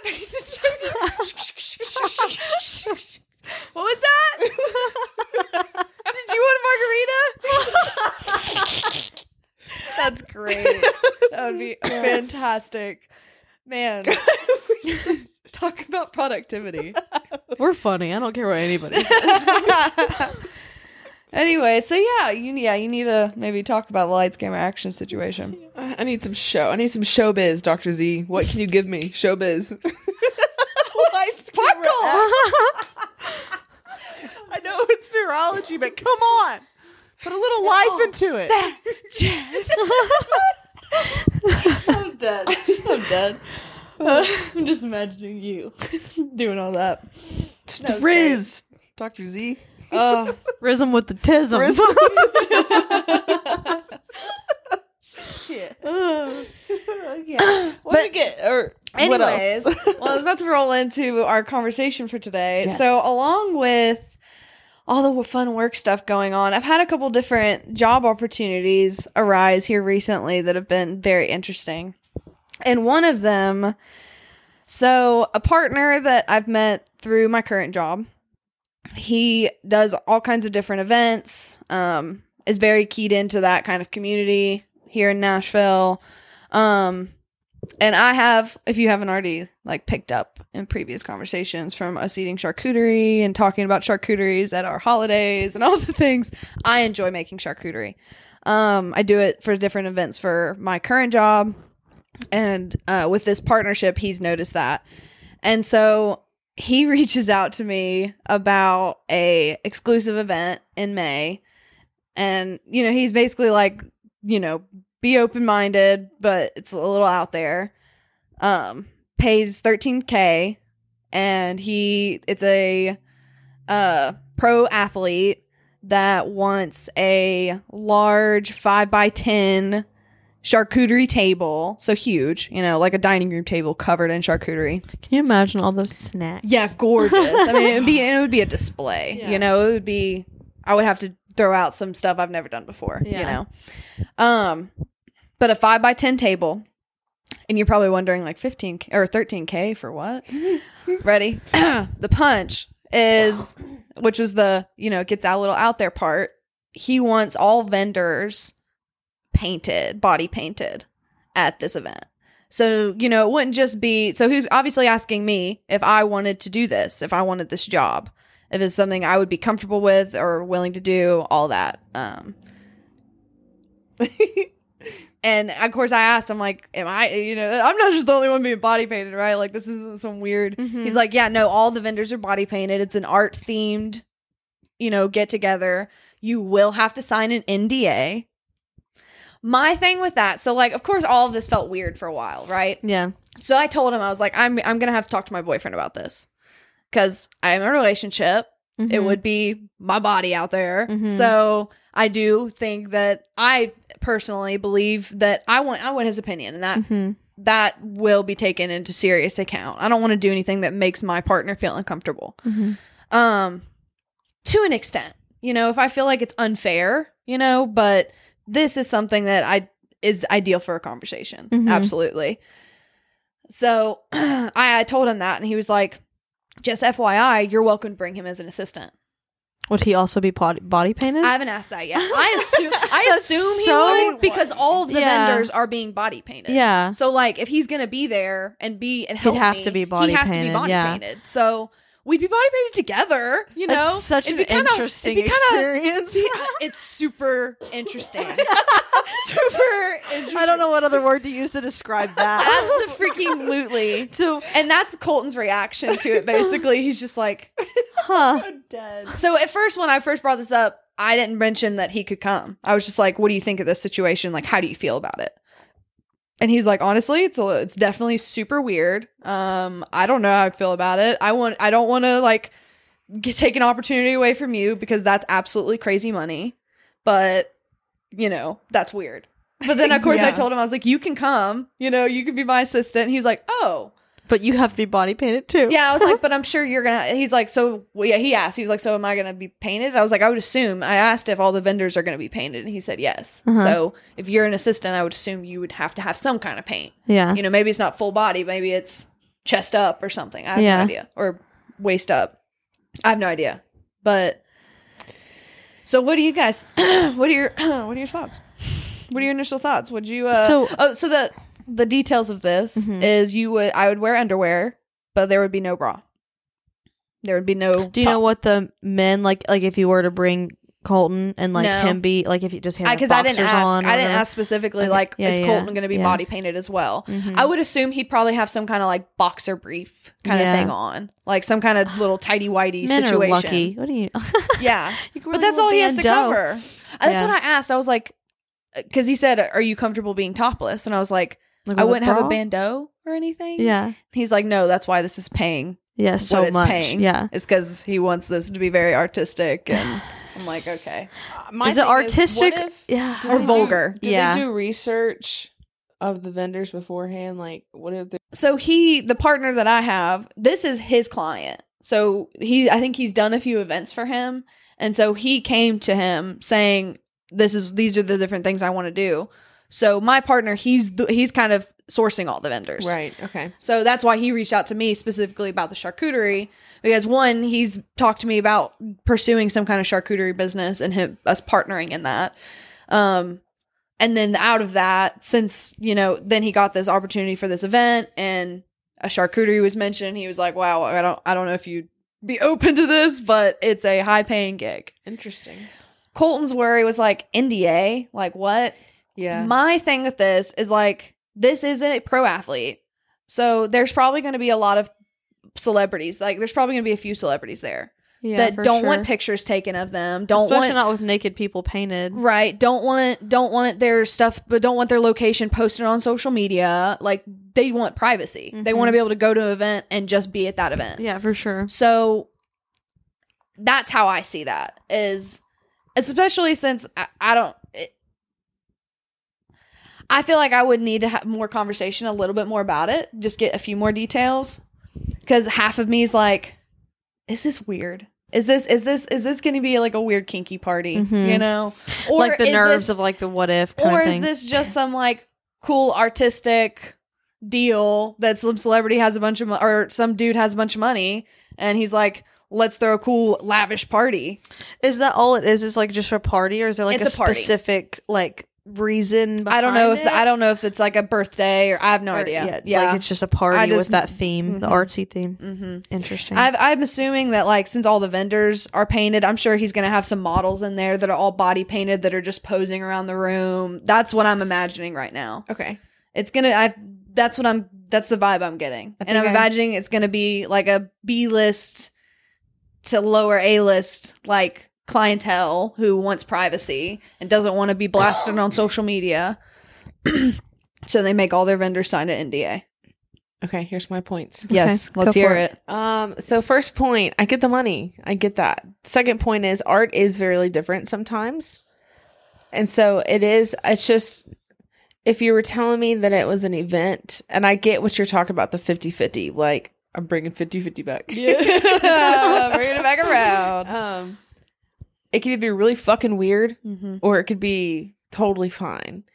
pace? What was that? Did you want a margarita? That's great. That would be fantastic. Man. Talk about productivity. We're funny. I don't care what anybody says. Anyway, so yeah, you need to maybe talk about the lights, camera, action situation. I need some showbiz, Dr. Z. What can you give me? Showbiz. Sparkle! I know it's neurology, but come on. Put a little life into it. I'm dead. I'm just imagining you doing all that. Just Riz. Dr. Z. Rhythm with the tism. Shit. Yeah. What do you get? Or Anyways, what else? well, I was about to roll into our conversation for today. Yes. So, along with all the fun work stuff going on, I've had a couple different job opportunities arise here recently that have been very interesting. And one of them, so a partner that I've met through my current job, he does all kinds of different events, is very keyed into that kind of community here in Nashville. And I have, if you haven't already like picked up in previous conversations from us eating charcuterie and talking about charcuteries at our holidays and all the things, I enjoy making charcuterie. I do it for different events for my current job. And with this partnership, he's noticed that. And so he reaches out to me about a exclusive event in May. And, you know, he's basically like, you know, be open-minded, but it's a little out there. Pays $13K, and it's a pro athlete that wants a large 5x10 charcuterie table, so huge, you know, like a dining room table covered in charcuterie. Can you imagine all those snacks? Yeah, gorgeous. I mean, it would be a display. Yeah. You know, I would have to throw out some stuff I've never done before. Yeah. You know, but a 5x10 table, and you're probably wondering like 15K or 13K for what? Ready? The punch is, which was the, you know, gets a little out there part. He wants all vendors body painted at this event. So, you know, it wouldn't just be, so he's obviously asking me if I wanted to do this, if I wanted this job, if it's something I would be comfortable with or willing to do, all that. And of course I asked him, like, am I, you know, I'm not just the only one being body painted, right? Like, this isn't some weird, He's like, yeah, no, all the vendors are body painted. It's an art themed, you know, get together. You will have to sign an NDA. My thing with that, so like, of course, all of this felt weird for a while, right? Yeah. So I told him, I was like, I'm gonna have to talk to my boyfriend about this because I'm in a relationship. Mm-hmm. It would be my body out there. Mhm. So I do think that I personally believe that I want his opinion, and that Mm-hmm. that will be taken into serious account. I don't want to do anything that makes my partner feel uncomfortable. Mm-hmm. To an extent, you know, if I feel like it's unfair, you know, but this is something that is ideal for a conversation. Mhm. Absolutely. So I told him that, and he was like, just FYI, you're welcome to bring him as an assistant. Would he also be body painted? I haven't asked that yet. I That's assume he so would because all of the Yeah. vendors are being body painted. Yeah. So like if he's gonna be there and help have me, to be body he has to painted, be body yeah. painted. So we'd be body painted together. You know, That's such It'd an be kinda- interesting it'd be kinda- experience. It's super interesting. Super interesting. I don't know what other word to use to describe that. Absolutely. So, And that's Colton's reaction to it. Basically, he's just like. huh? So at first, when I first brought this up, I didn't mention that he could come. I was just like, "What do you think of this situation? Like, how do you feel about it?" And he's like, "Honestly, it's definitely super weird. I don't know how I feel about it. I don't want to like take an opportunity away from you because that's absolutely crazy money, but you know that's weird." But then of course I Yeah. told him I was like, "You can come. You know, you can be my assistant." And he's like, "Oh." But you have to be body painted too. Yeah, I was like, but I'm sure you're gonna. He's like, so well, yeah. He asked. He was like, so am I gonna be painted? I was like, I would assume. I asked if all the vendors are gonna be painted, and he said yes. So if you're an assistant, I would assume you would have to have some kind of paint. Yeah. You know, maybe it's not full body, maybe it's chest up or something. I have Yeah. no idea, or waist up. I have no idea. But so, what do you guys? What are your thoughts? What are your initial thoughts? Would you? So the details of this is I would wear underwear, but there would be no bra. There would be no. Do you know what the men like if you were to bring Colton and like No. him be like if you just had Because I didn't boxers ask. on or I didn't whatever? ask specifically. Okay. Like, Yeah, is yeah, Colton going to be yeah. body painted as well? Mhm. I would assume he'd probably have some kind of like boxer brief kind Yeah. of thing on, like some kind of little tidy whitey Men situation. are lucky. What do you? Yeah, You can but wear that's a all little he has to bandeau. cover. That's Yeah. what I asked. I was like, because he said, "Are you comfortable being topless?" And I was like, Like I with wouldn't have a bra? bandeau or anything. Yeah. He's like, "No, that's why this is paying. Yeah. So it's much. paying. Yeah. It's because he wants this to be very artistic." And I'm like, okay, My Is it thing artistic? what if- Yeah. did or they vulgar. Did Yeah. they do research of the vendors beforehand? Like, what if they So the partner that I have, this is his client. So I think he's done a few events for him. And so he came to him saying, these are the different things I want to do. So my partner, he's kind of sourcing all the vendors. right? Okay. So that's why he reached out to me specifically about the charcuterie, because one, he's talked to me about pursuing some kind of charcuterie business and us partnering in that. And then out of that, since, then he got this opportunity for this event and a charcuterie was mentioned, he was like, wow, I don't know if you'd be open to this, but it's a high paying gig. Interesting. Colton's worry was like, NDA, like what? Yeah. My thing with this is like, this is a pro athlete. So there's probably going to be a lot of celebrities. Like there's probably going to be a few celebrities there Yeah. that for don't sure. want pictures taken of them. Don't Especially want not with naked people painted. right. Don't want their stuff, but don't want their location posted on social media. Like they want privacy. They want to be able to go to an event and just be at that event. Yeah, for sure. So that's how I see that is, especially since I feel like I would need to have more conversation, a little bit more about it, just get a few more details. Because half of me is like, is this weird? Is this going to be like a weird kinky party? Mhm. You know, or Like the is nerves this, of like the what if kind or of is thing. this just some like cool artistic deal that some celebrity has a bunch of or some dude has a bunch of money and he's like, let's throw a cool lavish party. Is that all it is? Is like just a party, or is there like It's a a party. specific like reason? I don't know behind it? if it's like a birthday or I have no Or- idea. like it's just a party I just- with that theme, the Mhm. artsy theme. Mm-hmm. Interesting. I'm assuming that like since all the vendors are painted, I'm sure he's gonna have some models in there that are all body painted that are just posing around the room. That's what I'm imagining right now. Okay. It's gonna. That's the vibe I'm getting, and I'm think imagining it's gonna be like a B list to lower A list like clientele who wants privacy and doesn't want to be blasted on social media. So they make all their vendors sign an NDA. Okay. Here's my points. Yes, go let's for hear it. it. So first point, I get the money. I get that. Second point is art is very different sometimes. And so it's just, if you were telling me that it was an event, and I get what you're talking about, the 50-50, like I'm bringing 50-50 back. Bringing it back around. It could either be really fucking weird Mm-hmm. or it could be totally fine.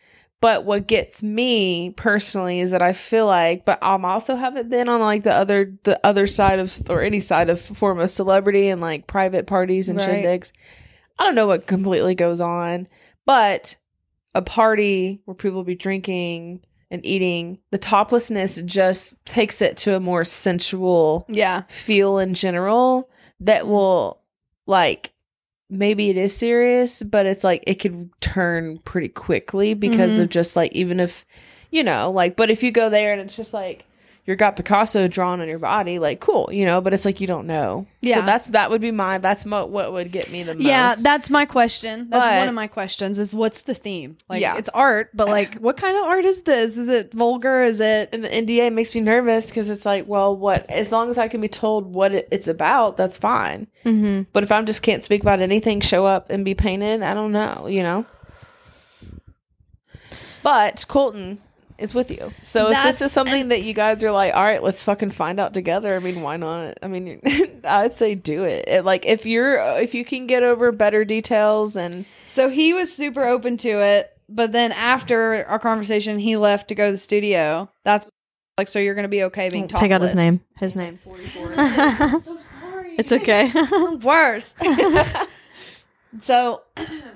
But what gets me personally is that I feel like, but also haven't been on like the other side of, or any side of form of celebrity and like private parties and Right. shindigs. I don't know what completely goes on, but a party where people be drinking and eating, the toplessness just takes it to a more sensual Yeah. feel in general that will, like, maybe it is serious, but it's like it could turn pretty quickly because of just like, even if, you know, like, but if you go there and it's just like you got Picasso drawn on your body, like, cool, you know, but it's like you don't know. Yeah. So that would be what would get me the most. Yeah, that's my question. That's But- one of my questions is what's the theme? Like, Yeah. it's art, but like, what kind of art is this? Is it vulgar? Is it... And the NDA makes me nervous because it's like, well, what? As long as I can be told what it's about, that's fine. Mm-hmm. But if I just can't speak about anything, show up and be painted, I don't know, you know? But Colton is with you. So if this is something that you guys are like, all right, let's fucking find out together, I mean, why not? I mean, I'd say do it. Like, if you can get over better details and... So he was super open to it, but then after our conversation, he left to go to the studio. That's like, so you're going to be okay being topless. Take out his name. His name. I'm so sorry. It's okay. Worse. So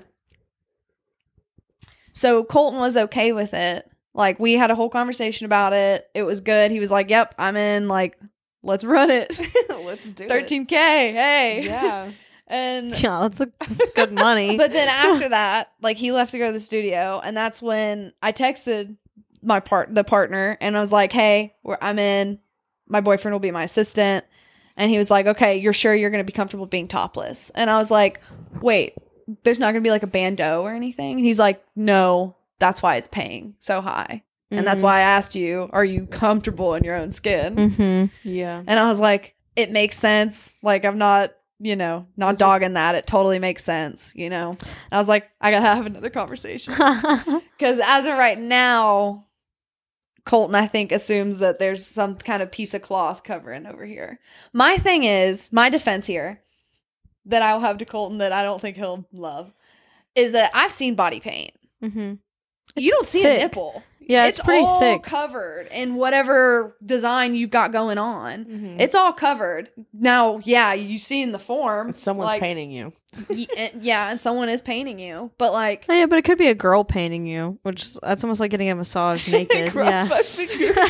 Colton was okay with it. Like, we had a whole conversation about it. It was good. He was like, yep, I'm in. Like, let's run it. let's do 13K. Hey. Yeah. And Yeah, that's good money. but then after that, like, he left to go to the studio, and that's when I texted the partner, and I was like, hey, I'm in. My boyfriend will be my assistant. And he was like, okay, you're sure you're going to be comfortable being topless? And I was like, wait, there's not going to be like a bandeau or anything? And he's like, no, that's why it's paying so high. And that's why I asked you, are you comfortable in your own skin? Mm-hmm. Yeah. And I was like, it makes sense. Like, I'm not, not dogging that. It totally makes sense, And I was like, I got to have another conversation. Because as of right now, Colton, I think, assumes that there's some kind of piece of cloth covering over here. My thing is, my defense here, that I'll have to Colton that I don't think he'll love, is that I've seen body paint. Mm-hmm. You don't see thick. a nipple. Yeah, it's pretty all thick. covered in whatever design you've got going on. Mhm. It's all covered. Now, yeah, you see in the form. Someone's like, painting you. Yeah, and someone is painting you. But like, Oh, yeah, but it could be a girl painting you, that's almost like getting a massage naked. Cross my Yeah. fingers.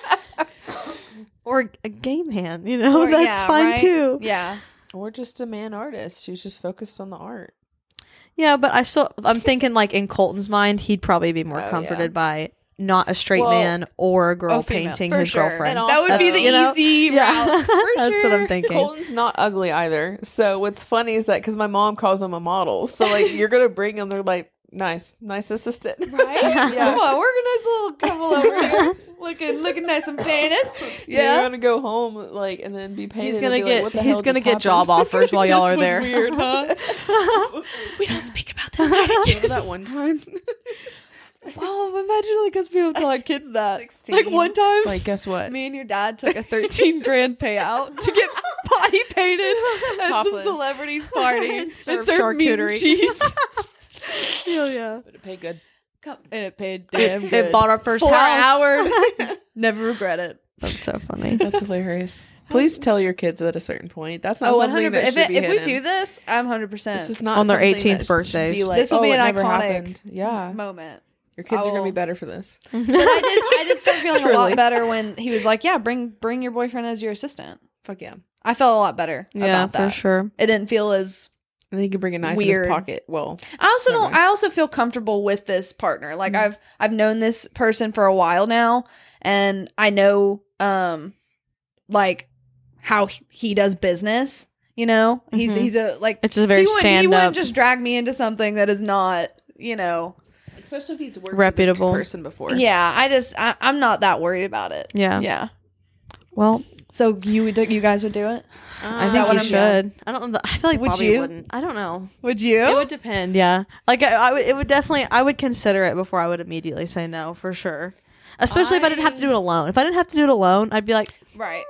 Or a gay man, or- that's yeah, fine right? too. Yeah. Or just a man artist who's just focused on the art. Yeah, but I'm thinking like in Colton's mind, he'd probably be more Oh, comforted by not a straight Well, man or a girl a female, painting for his sure. girlfriend. And That would be the easy route. For That's sure. what I'm thinking. Colton's not ugly either. So what's funny is that because my mom calls him a model, so like you're gonna bring him, they're like, nice assistant, Right? Yeah. Come on, organized little couple over here. Looking nice and painted. You're Yeah. gonna go home like and then be painted. He's and gonna be like, what the get hell just happened? job offers while y'all are This was there. weird, huh? We don't speak about this. Remember that one time? Wow, imagine like us being able to tell our kids that. 16. Like one time, Like, guess what? me and your dad took a 13 grand payout to get body painted at some Topless. celebrity's party and serve serve meat and charcuterie. cheese. Hell yeah. But it paid good. And it paid damn good. It bought our first 4 house. hours. Never regret it. That's so funny. That's hilarious. Please tell your kids at a certain point. That's not Oh, something 100%. that If, should be if we hidden. do this, I'm 100%. This is not On their something 18th that should birthdays. Be like, This will oh, be it an never iconic happened. Yeah, moment. your kids are gonna be will- better for this. But I did start feeling a lot Truly. better when he was like, "Yeah, bring your boyfriend as your assistant." Fuck yeah. I felt a lot better Yeah, about that. for sure. It didn't feel as And then he can bring a knife in Weird. his pocket. Well, I also Never don't. mind. I also feel comfortable with this partner. Like Mm-hmm. I've known this person for a while now, and I know like how he does business. He's Mhm. he's a like It's just a very he stand wouldn't up. just drag me into something that is not. especially if he's worked Reputable. with this person before. Yeah. I'm not that worried about it. Yeah. Yeah. Well, So you guys would do it? I that think what you I'm should. I don't know. I feel like Would Bobby you? wouldn't. I don't know. Would you? It would depend. Yeah. Like it would definitely. I would consider it before I would immediately say no for sure. Especially if I didn't have to do it alone. If I didn't have to do it alone, I'd be like, Right.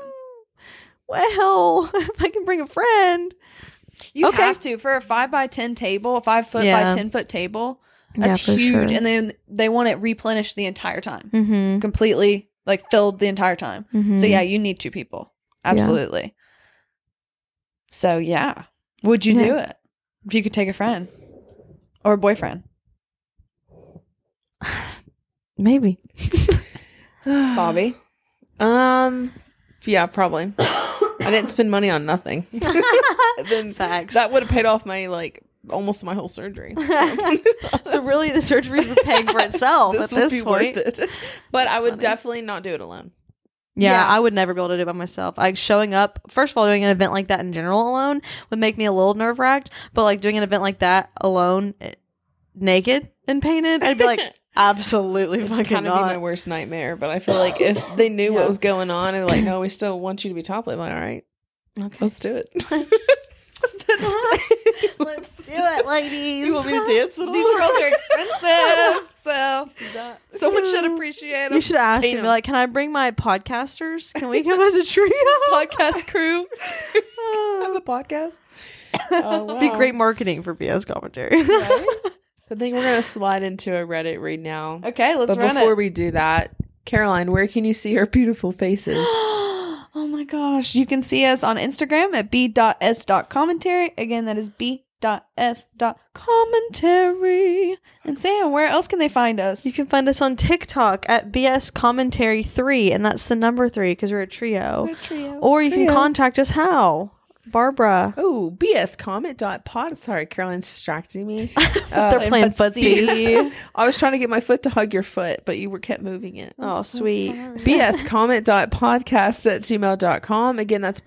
well, if I can bring a friend. You Okay. have to for a 5x10 table, a 5 foot Yeah. by 10 foot table. That's for huge. sure. And then they want it replenished the entire time. Mm-hmm. Completely like filled the entire time. So yeah, you need 2 people. Absolutely. So yeah. Would you do it if you could take a friend or a boyfriend? Maybe. Bobby? Yeah, probably. I didn't spend money on nothing. Then Facts. that would have paid off my almost my whole surgery. So really, the surgery is paying for itself This at would this be point. worth it. But I would definitely not do it alone. Yeah, I would never be able to do it by myself. Like showing up, first of all, doing an event like that in general alone would make me a little nerve wracked. But like doing an event like that alone, naked and painted, I'd be like, absolutely fucking Kind of be my not. worst nightmare. But I feel like if they knew what was going on and like, no, we still want you to be topless, I'm like, all right, Okay, let's do it. let's do it, ladies. You want me to dance at all? These girls are expensive. So someone should appreciate You them. should ask Paint and be 'em. like, "Can I bring my podcasters? Can we come as a trio?" Podcast crew. Have a podcast. Oh, wow. Be great marketing for BS commentary. I think we're gonna slide into a Reddit read now. Okay, let's But run before it. we do that, Caroline, where can you see our beautiful faces? Oh my gosh. You can see us on Instagram at b.s.commentary. Again, that is b.s.commentary. And Sam, where else can they find us? You can find us on TikTok at BS Commentary 3, and that's the number 3 because we're a trio. We're a trio. Or you can contact us how? Barbara. Oh, bscomment.pod. Sorry, Caroline's distracting me. They're playing footsie. I was trying to get my foot to hug your foot, but you kept moving it. Oh, sweet. bscomment.podcast@gmail.com. Again, that's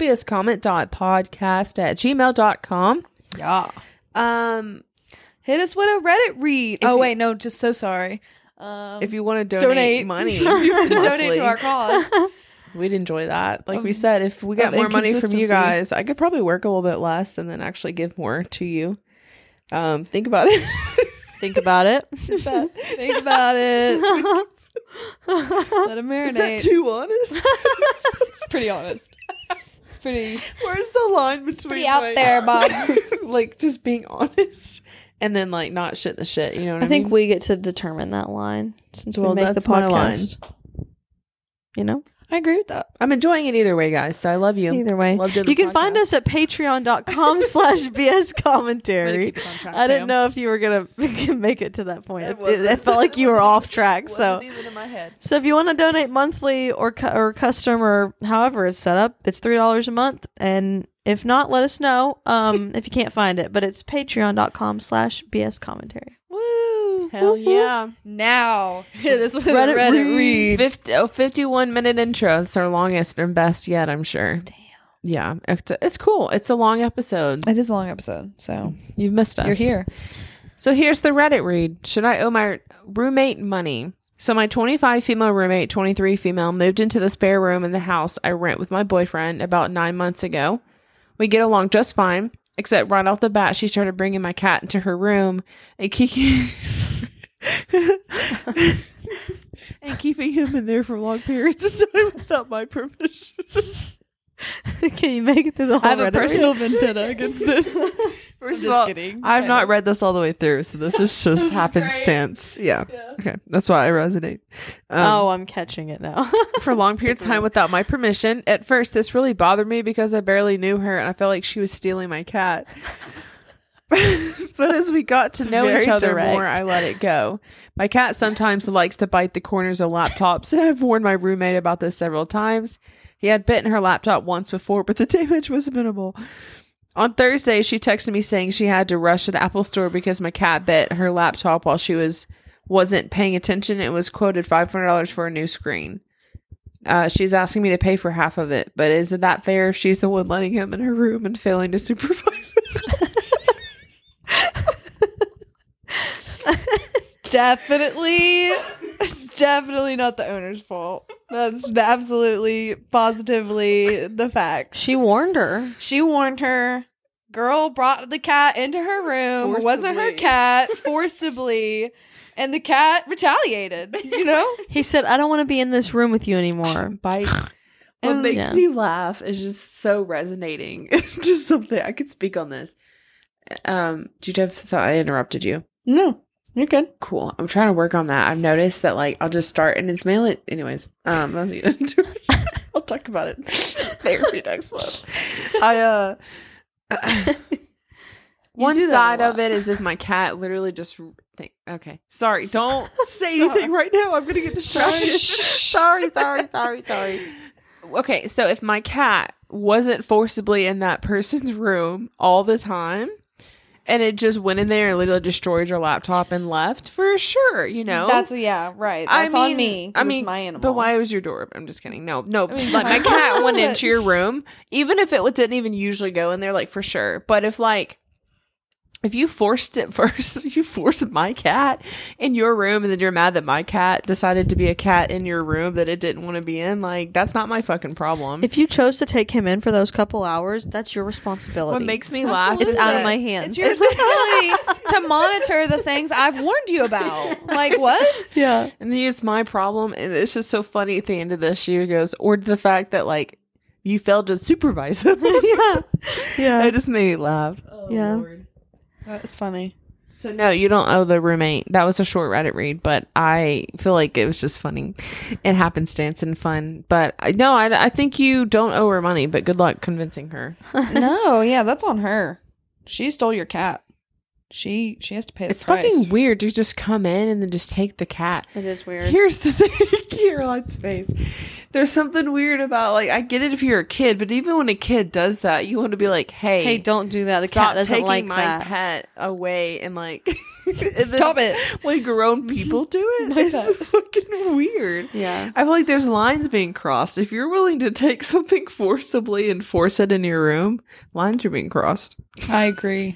bscomment.podcast@gmail.com. Yeah. Um, Hit us with a Reddit read. Oh, wait, no, just so sorry. if you want to Donate. donate money, Donate to our cause. we'd enjoy that. Like we said, if we got of more money from you inconsistency. guys, I could probably work a little bit less and then actually give more to you. Think about it. Think about it. Think about it. Let it marinate. Is that too honest? It's pretty honest. It's pretty Where's the line between pretty out there, Bob. like just being honest and then like not shit the shit? You know what I I think mean? we get to determine that line since we Well, make the that's my line. podcast. You know? I agree with that. I'm enjoying it either way, guys. So I love you. Either way. Love doing the You can find podcast. us at patreon.com/BS commentary. Keep us on track, I didn't Sam. know if you were going to make it to that point. It It felt like you were off track. So Wasn't even in my head. So if you want to donate monthly or custom or however it's set up, it's $3 a month. And if not, let us know if you can't find it. But it's patreon.com/BS commentary. Woo. Hell yeah. Now, hit us with Reddit a Reddit read. 51-minute intro. It's our longest and best yet, I'm sure. Damn. Yeah. It's cool. It's a long episode. It is a long episode, so You've missed us. you're here. So here's the Reddit read. Should I owe my roommate money? So my 25 female roommate, 23 female, moved into the spare room in the house I rent with my boyfriend about 9 months ago. We get along just fine, except right off the bat, she started bringing my cat into her room and keeping him in there for long periods of time without my permission. Can you make it through the whole I have a Reddit read? personal vendetta against this. First Just of all, kidding. I've I not know. read this all the way through, so this is just happenstance. Yeah. Okay. That's why I resonate. I'm catching it now. For long periods of time without my permission. At first, this really bothered me because I barely knew her and I felt like she was stealing my cat. But as we got to know very each other direct. more, I let it go. My cat sometimes likes to bite the corners of laptops, and I've warned my roommate about this several times. He had bitten her laptop once before, but the damage was minimal. On Thursday, she texted me saying she had to rush to the Apple store because my cat bit her laptop while she wasn't paying attention and was quoted $500 for a new screen. She's asking me to pay for half of it, but isn't that fair if she's the one letting him in her room and failing to supervise him? It's definitely not the owner's fault. That's absolutely, positively the fact. She warned her. She warned her. Girl brought the cat into her room. It wasn't her Forcibly. cat, forcibly. And the cat retaliated, you know? He said, I don't want to be in this room with you anymore. Bite. What And- makes Yeah. me laugh is just so resonating. Just something I could speak on this. Did you have? So I interrupted you. No. You're good. Cool. I'm trying to work on that. I've noticed that like I'll just start and it's mainly anyways. Let's get into it. I'll talk about it. Therapy next month. One do that a side lot. of it is if my cat literally just okay. Sorry, don't say anything right now. I'm gonna get distracted. sorry. Okay, so if my cat wasn't forcibly in that person's room all the time, and it just went in there and literally destroyed your laptop and left, for sure, you know. That's right. That's on me. I mean, it's my animal. but why was your door open? I'm just kidding. No. Like my cat went into your room, even if it didn't even usually go in there, like for sure. But if you forced it first, you forced my cat in your room, and then you're mad that my cat decided to be a cat in your room that it didn't want to be in, like, that's not my fucking problem. If you chose to take him in for those couple hours, that's your responsibility. What makes me laugh It's is out of that- my hands. It's your responsibility to monitor the things I've warned you about. Like what? Yeah. And then it's my problem, and it's just so funny at the end of this, she goes, or the fact that, like, you failed to supervise him. Yeah. It just made me laugh. Oh, Yeah. Lord. That's funny. So no, you don't owe the roommate. That was a short Reddit read, but I feel like it was just funny. It happenstance and fun. But no, I think you don't owe her money, but good luck convincing her. No, yeah, that's on her. She stole your cat. She has to pay the It's price. fucking weird to just come in and then just take the cat. It is weird. Here's the thing, Caroline's face. There's something weird about, like, I get it if you're a kid, but even when a kid does that, you want to be like, hey, don't do that. The stop cat doesn't taking like my that. pet away and like and then Stop it. when grown people do it, my it's pet. fucking weird. Yeah. I feel like there's lines being crossed. If you're willing to take something forcibly and force it in your room, lines are being crossed. I agree.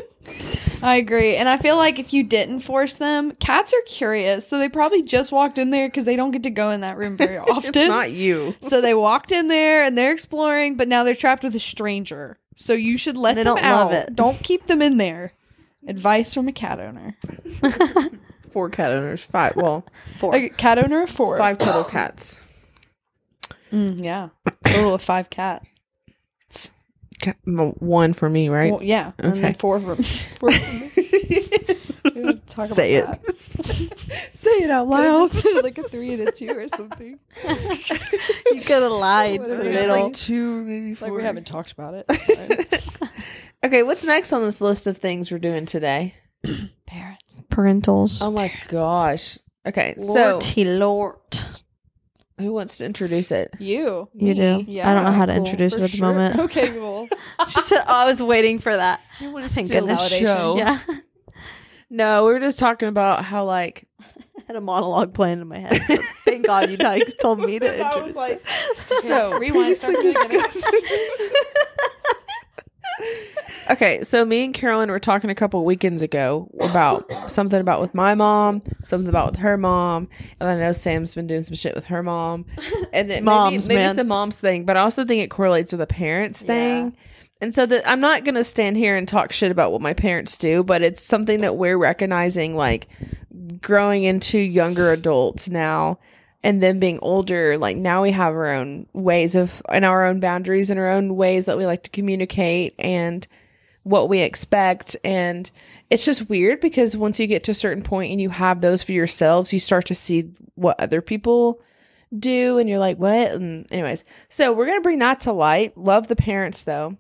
And I feel like if you didn't force them, cats are curious. So they probably just walked in there because they don't get to go in that room very often. It's not you. So they walked in there and they're exploring, but now they're trapped with a stranger. So you should let They them don't out. love it. Don't keep them in there. Advice from a cat owner. 4 cat owners. 5. Well, 4. A cat owner of 4. 5 total cats. Yeah. Total of 5 cats. 1 for me, right? Well, yeah. And then Okay. 4 from Talk Say about it. Say it out loud. that. Like a 3 and a 2 or something. You could have lied in Whatever. the Yeah, middle. Like 2, maybe 4. Like we haven't talked about it. It's fine. Okay, what's next on this list of things we're doing today? Parents. Parentals. Oh my gosh. Okay, Lordy Lord. who wants to introduce it? You. You do? Yeah. I don't know how to cool. introduce For it at the sure. moment. Okay, cool. She said, I was waiting for that. You want Thank goodness. show? Yeah. No, we were just talking about how like I had a monologue playing in my head. So thank God you guys told me to introduce I was like, So, rewind. Start from the beginning. okay, so me and Carolyn were talking a couple weekends ago about something about with my mom, something about with her mom, and I know Sam's been doing some shit with her mom, and then Moms, maybe man. it's a mom's thing, but I also think it correlates with a parents thing. And so that I'm not gonna stand here and talk shit about what my parents do, but it's something that we're recognizing, like growing into younger adults now. And then being older, like now we have our own ways of, and our own boundaries and our own ways that we like to communicate and what we expect. And it's just weird because once you get to a certain point and you have those for yourselves, you start to see what other people do. And you're like, what? And anyways, so we're going to bring that to light. Love the parents though.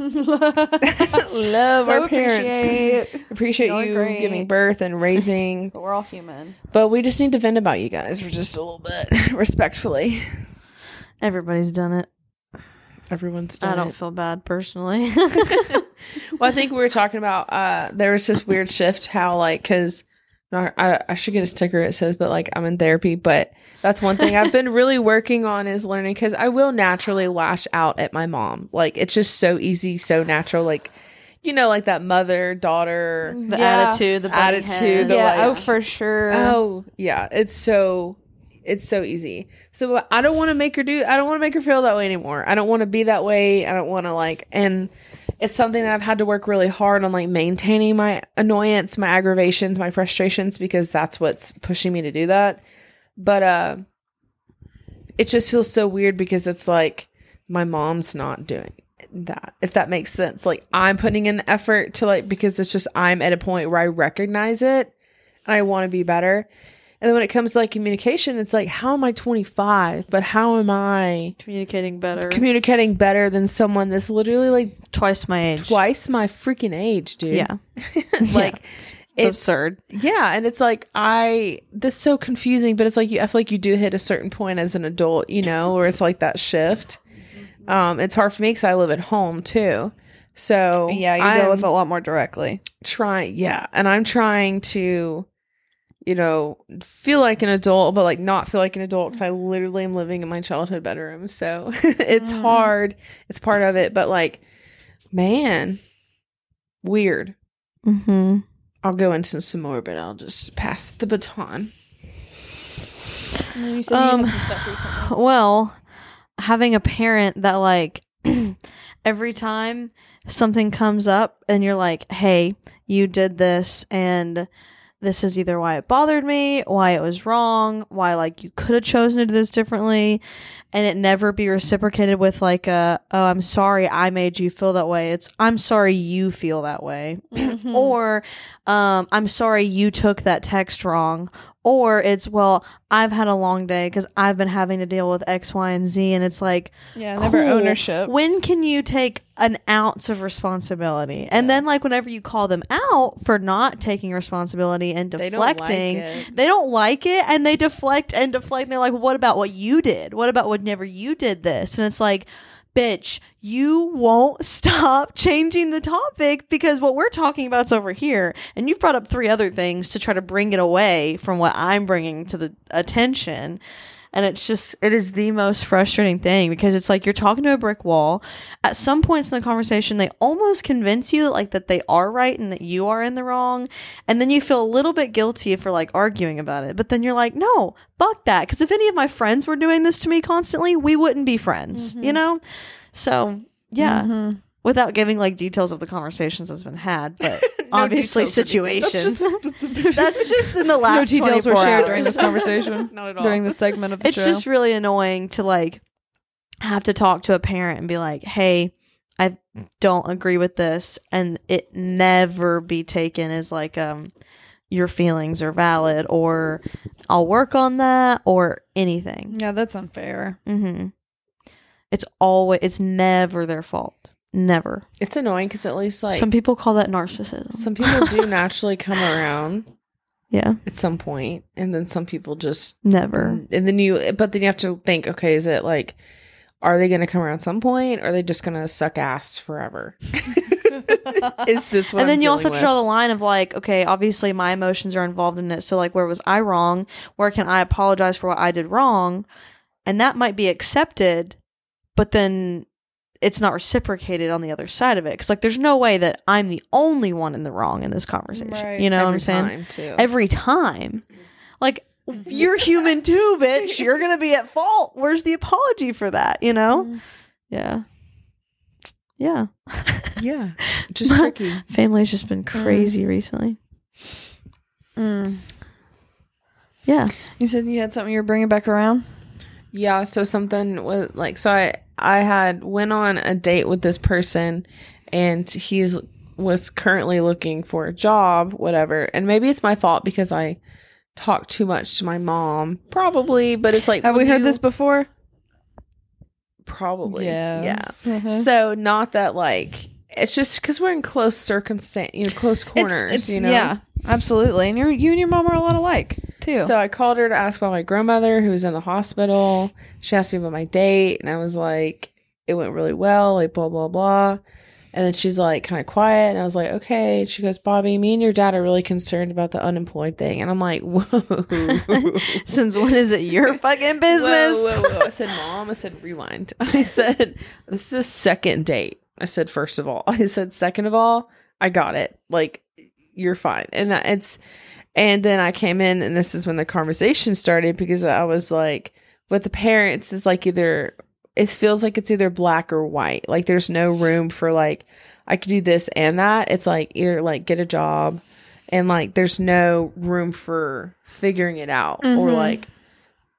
Love So our parents. Appreciate Y'all are you great. giving birth and raising. But we're all human. But we just need to vent about you guys for just a little bit, respectfully. Everybody's done it. Everyone's done I don't it. feel bad personally. Well, I think we were talking about there was this weird shift how like because I should get a sticker it says but like I'm in therapy, but that's one thing I've been really working on is learning because I will naturally lash out at my mom. Like it's just so easy, so natural. Like you know, like that mother daughter. The Yeah. attitude, the bunny Attitude, head. the Yeah, like- oh, for sure. Oh yeah, it's so easy. So I don't want to make her feel that way anymore. I don't want to be that way. I don't want to like, and it's something that I've had to work really hard on, like maintaining my annoyance, my aggravations, my frustrations, because that's what's pushing me to do that. But it just feels so weird because it's like my mom's not doing that, if that makes sense. Like I'm putting in the effort to like, because it's just I'm at a point where I recognize it. and I want to be better. And then when it comes to like communication, it's like, how am I 25? But how am I Communicating better. communicating better than someone that's literally like Twice my age. twice my freaking age, dude? Yeah. Like It's absurd. Yeah, and it's like this is so confusing, but it's like I feel like you do hit a certain point as an adult, you know, where it's like that shift. It's hard for me because I live at home too, so Yeah, you deal with it a lot more directly. And I'm trying to, you know, feel like an adult, but like not feel like an adult because I literally am living in my childhood bedroom, so it's hard. It's part of it, but like, man, weird. Mm-hmm. I'll go into some more, but I'll just pass the baton. You said you had some stuff recently. Well, having a parent that like every time something comes up and you're like, hey, you did this and this is either why it bothered me, why it was wrong, why like you could have chosen to do this differently, and it never be reciprocated with like oh, I'm sorry I made you feel that way. It's I'm sorry you feel that way. Or I'm sorry you took that text wrong. Or it's, well, I've had a long day because I've been having to deal with X, Y, and Z. And it's like, Yeah, never cool. ownership. When can you take an ounce of responsibility? And then, like, whenever you call them out for not taking responsibility and They don't like deflecting, it. they don't like it, and they deflect and deflect. And they're like, what about what you did? What about whenever you did this? And it's like, bitch, you won't stop changing the topic because what we're talking about is over here. And you've brought up 3 other things to try to bring it away from what I'm bringing to the attention. And it's just, it is the most frustrating thing because it's like you're talking to a brick wall. At some points in the conversation, they almost convince you like that they are right and that you are in the wrong. And then you feel a little bit guilty for like arguing about it. But then you're like, no, fuck that. Because if any of my friends were doing this to me constantly, we wouldn't be friends, you know? So, yeah. Without giving like details of the conversations that's been had, but obviously situations. That's just in the last No details were 24 shared hours. during this conversation. Not at all. During this segment of the It's show. just really annoying to like have to talk to a parent and be like, hey, I don't agree with this, and it never be taken as like your feelings are valid or I'll work on that or anything. Yeah, that's unfair. It's never their fault. Never. It's annoying because at least like Some people call that narcissism. some people do naturally come around Yeah. at some point, and then some people just Never. and then you have to think, okay, is it like, are they going to come around some point, or are they just going to suck ass forever? Is this what And then I'm you also have dealing to draw the line of like, okay, obviously my emotions are involved in it. So like, where was I wrong? Where can I apologize for what I did wrong? And that might be accepted, but then it's not reciprocated on the other side of it. Because like, there's no way that I'm the only one in the wrong in this conversation. Right. You know what every I'm saying? time, too. Every time. Like, you're human too, bitch. You're going to be at fault. Where's the apology for that? You know? Yeah. Yeah. Yeah, just tricky. Family's just been crazy recently. Yeah. You said you had something you were bringing back around? Yeah, so something was like, so I had went on a date with this person, and was currently looking for a job, whatever. And maybe it's my fault because I talk too much to my mom, probably. But it's like, Have we heard this before? Probably, Yes. yeah. So not that like, it's just because we're in close circumstance, close corners, It's, you know. Yeah, absolutely. And you and your mom are a lot alike too. So I called her to ask about my grandmother who was in the hospital. She asked me about my date, and I was like, it went really well, like blah, blah, blah. And then she's like kind of quiet, and I was like, okay. And she goes, Bobby, me and your dad are really concerned about the unemployed thing. And I'm like, whoa. Since when is it your fucking business? Whoa. I said, Mom, I said, rewind. I said, this is a second date. I said, first of all. I said, second of all, I got it. Like, you're fine. And then I came in, and this is when the conversation started, because I was like, with the parents, is like it feels like it's either black or white. Like, there's no room for like, I could do this and that. It's like either like get a job, and like there's no room for figuring it out or like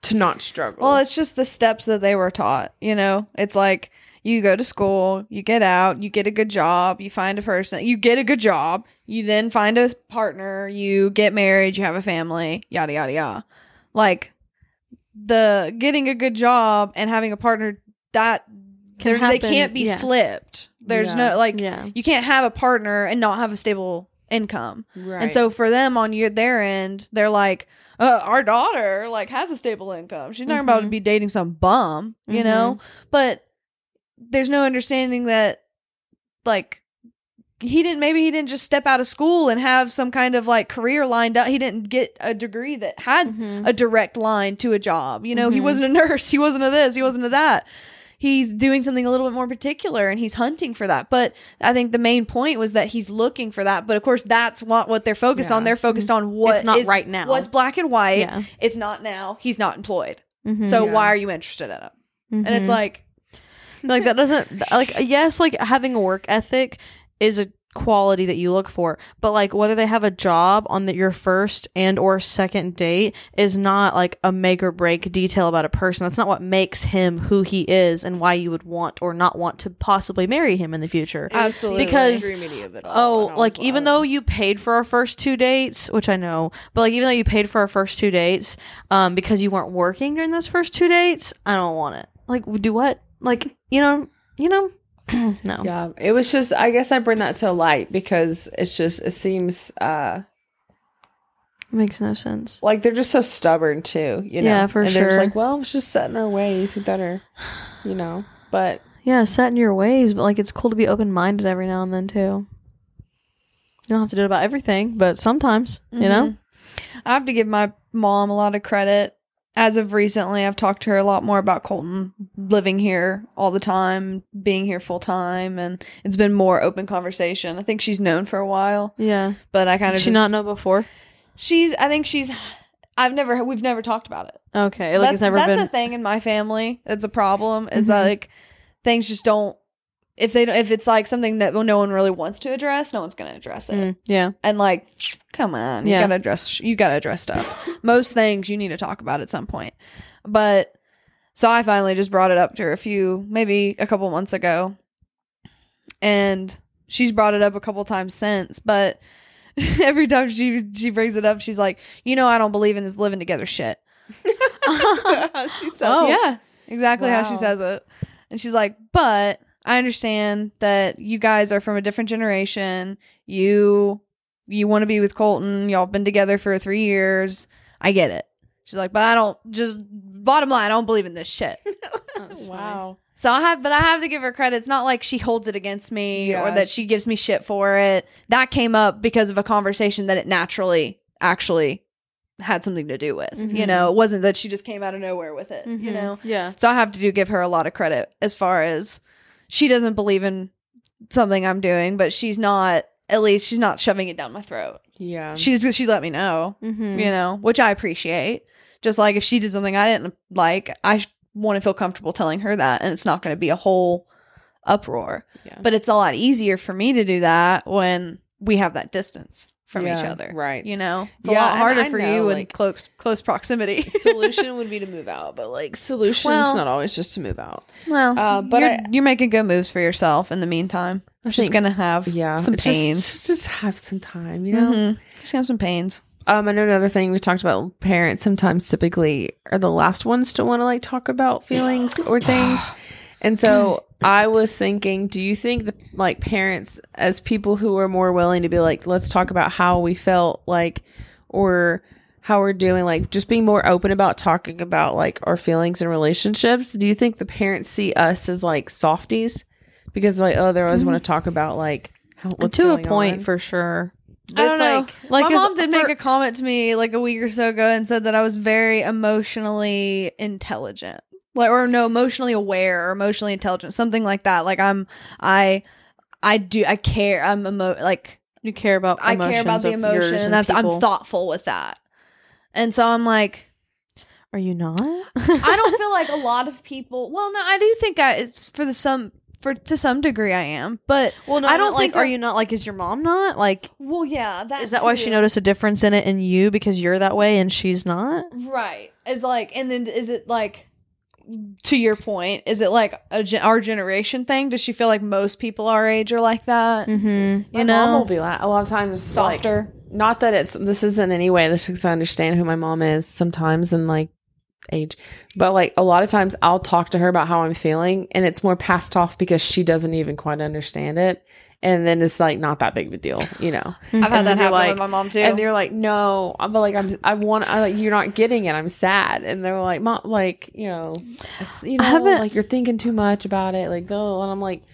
to not struggle. Well, it's just the steps that they were taught, you know? It's like you go to school, you get out, you get a good job, you find a person, you get a good job, you then find a partner, you get married, you have a family, yada, yada, yada. Like the getting a good job and having a partner, that Can they happen, can't be yeah. flipped. There's Yeah. no, like, Yeah. you can't have a partner and not have a stable income. right. And so for them on their end, they're like, our daughter like has a stable income. She's not about to be dating some bum, you know? But there's no understanding that like he didn't just step out of school and have some kind of like career lined up. He didn't get a degree that had a direct line to a job. You know, he wasn't a nurse. He wasn't a this. He wasn't a that. He's doing something a little bit more particular and he's hunting for that. But I think the main point was that he's looking for that. But of course, that's what they're focused on. They're focused on what It's not is- right now. What's black and white. Yeah. It's not now. He's not employed. Mhm. So Yeah. why are you interested in it? And it's Mhm. like, like that doesn't like yes, like having a work ethic is a quality that you look for, but like whether they have a job on your first and or second date is not like a make or break detail about a person. That's not what makes him who he is and why you would want or not want to possibly marry him in the future. absolutely. Because- of it all, Oh, and I like was even though you paid for our first 2 dates, which I know, but like even though you paid for our first 2 dates, because you weren't working during those first 2 dates, I don't want it. Like, do what? Like, you know, no. Yeah, it was just, I guess I bring that to light because it seems Makes no sense. like they're just so stubborn too, you know? Yeah, for and they're just sure. like, well, it's just set in our ways. We better, you know, but Yeah, set in your ways, but like it's cool to be open minded every now and then too. You don't have to do it about everything, but sometimes, you know? I have to give my mom a lot of credit. As of recently, I've talked to her a lot more about Colton living here all the time, being here full time, and it's been more open conversation. I think she's known for a while, Yeah. but I kind Did of she not know before? we've never talked about it. Okay. Like it's never that's been. a thing in my family. It's a problem. Is Mhm. that like things just don't. If it's like something that no one really wants to address, no one's gonna address it. Yeah. And like, come on, Yeah. you gotta address stuff. Most things you need to talk about at some point. But so I finally just brought it up to her maybe a couple months ago, and she's brought it up a couple times since. But every time she brings it up, she's like, I don't believe in this living together shit. she says, Oh. Yeah, exactly how she Wow. says it. And she's like, but I understand that you guys are from a different generation. You want to be with Colton. Y'all been together for 3 years. I get it. She's like, but bottom line, I don't believe in this shit. wow. So I have to give her credit. It's not like she holds it against me Yeah. or that she gives me shit for it. That came up because of a conversation that it naturally actually had something to do with. Mhm. It wasn't that she just came out of nowhere with it, Mhm. Yeah. So I have to give her a lot of credit as far as she doesn't believe in something I'm doing, but she's not shoving it down my throat. Yeah. She let me know, Mm-hmm. which I appreciate. Just like if she did something I didn't like, I want to feel comfortable telling her that, and it's not going to be a whole uproar. Yeah. But it's a lot easier for me to do that when we have that distance from each Yeah, other. right. It's Yeah, a lot and harder I for know, you in like- close proximity. Solution would be to move out, but like solution's Well- not always just to move out. Well, but you're making good moves for yourself in the meantime. She's think gonna have some it's pains. Just have some time, you know. Mhm. She's gonna have some pains. I know another thing we talked about. Parents sometimes typically are the last ones to want to like talk about feelings or things, and so I was thinking, do you think that like parents, as people who are more willing to be like, let's talk about how we felt, like, or how we're doing, like, just being more open about talking about like our feelings and relationships? Do you think the parents see us as like softies because like, oh, they always want to talk about like what's To a going point, on? for sure. I don't It's know. like My is- mom did make for- a comment to me like a week or so ago and said that I was very emotionally intelligent, emotionally aware or emotionally intelligent, something like that. Like I care. You care about I care about the emotions of yours emotion. and That's I'm people. thoughtful with that, and so I'm like, Are you not? I don't feel like a lot of people. Well, no, I do think it's for to some degree I am, but Well, no, I don't think Are you not like? Is your mom not like? Well, yeah, Is that why she noticed a difference in it in you because you're that way and she's not? Right. It's like, and then is it like, to your point, is it like our generation thing? Does she feel like most people our age are like that? Mm-hmm. You Mom know, will be like a lot of times softer. Like, not that this isn't any way. This is 'cause I understand who my mom is sometimes and like age, but like a lot of times I'll talk to her about how I'm feeling, and it's more passed off because she doesn't even quite understand it. And then it's like not that big of a deal, you know. I've had that happen like, with my mom too. And they're like, "No," I'm like, you're not getting it. I'm sad." And they're like, "Mom, like, like you're thinking too much about it." Like, oh, and I'm like,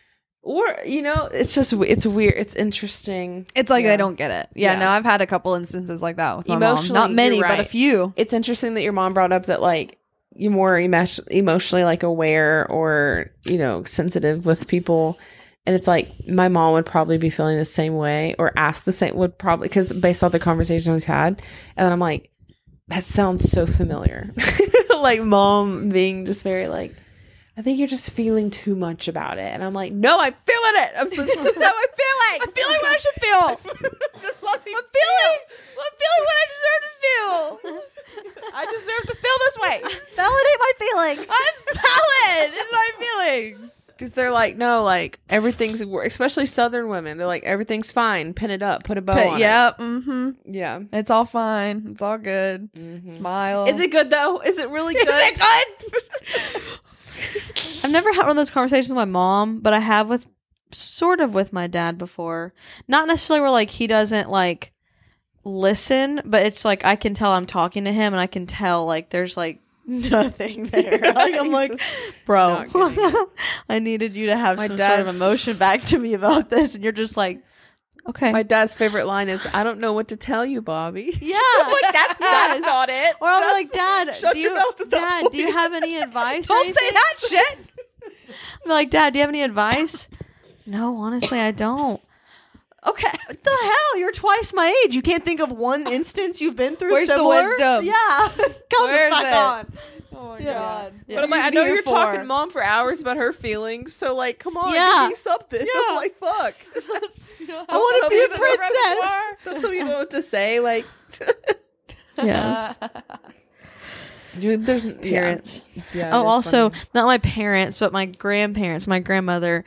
or it's just it's weird. It's interesting. It's like Yeah. they don't get it. Yeah, Yeah. no, I've had a couple instances like that with my mom. Emotionally, Not many, you're but a right. few. It's interesting that your mom brought up that like you're more emotionally like aware or sensitive with people, and it's like my mom would probably be feeling the same way or ask the same, would probably, because based off the conversations we've had, and then I'm like, that sounds so familiar. Like mom being just very like, I think you're just feeling too much about it. And I'm like, no, I'm feeling it. This is how I'm feeling. I'm feeling what I should feel. Just let me I'm feeling what I deserve to feel. I deserve to feel this way. Validate my feelings. I'm valid in my feelings. Because they're like, no, like everything's, especially Southern women, they're like, everything's fine. Pin it up. Put a bow on Yeah, it. Yeah. it's all fine. It's all good. Smile. Is it good though? Is it really good? Is it good? I've never had one of those conversations with my mom, but I have with my dad before. Not necessarily where like he doesn't like listen, but it's like I can tell I'm talking to him and I can tell like there's like nothing there. Like I'm like, bro, I needed you to have My some sort of dad's- emotion back to me about this, and you're just like, okay. My dad's favorite line is, I don't know what to tell you, Bobby. Yeah, Like, that's not it. Or I'm That's- like, Dad, shut do your you, mouth at that Dad, do you point. have any advice? or Don't say anything? that shit. I'm like, Dad, do you have any advice? No, honestly, I don't. Okay, what the hell? You're twice my age. You can't think of one instance you've been through. Where's the similar? wisdom? Yeah, come Where the is fuck it? on. Oh my Yeah. god. Yeah. But I'm like, I What are know you you're here talking for? to mom for hours about her feelings, so like, come on, Yeah. give me something. Yeah. I'm like, fuck. I want to be a Don't princess. Don't tell me you know what to say. Like, Yeah, dude, there's parents. Yeah, Oh, that's also, funny. not my parents, but my grandparents, my grandmother.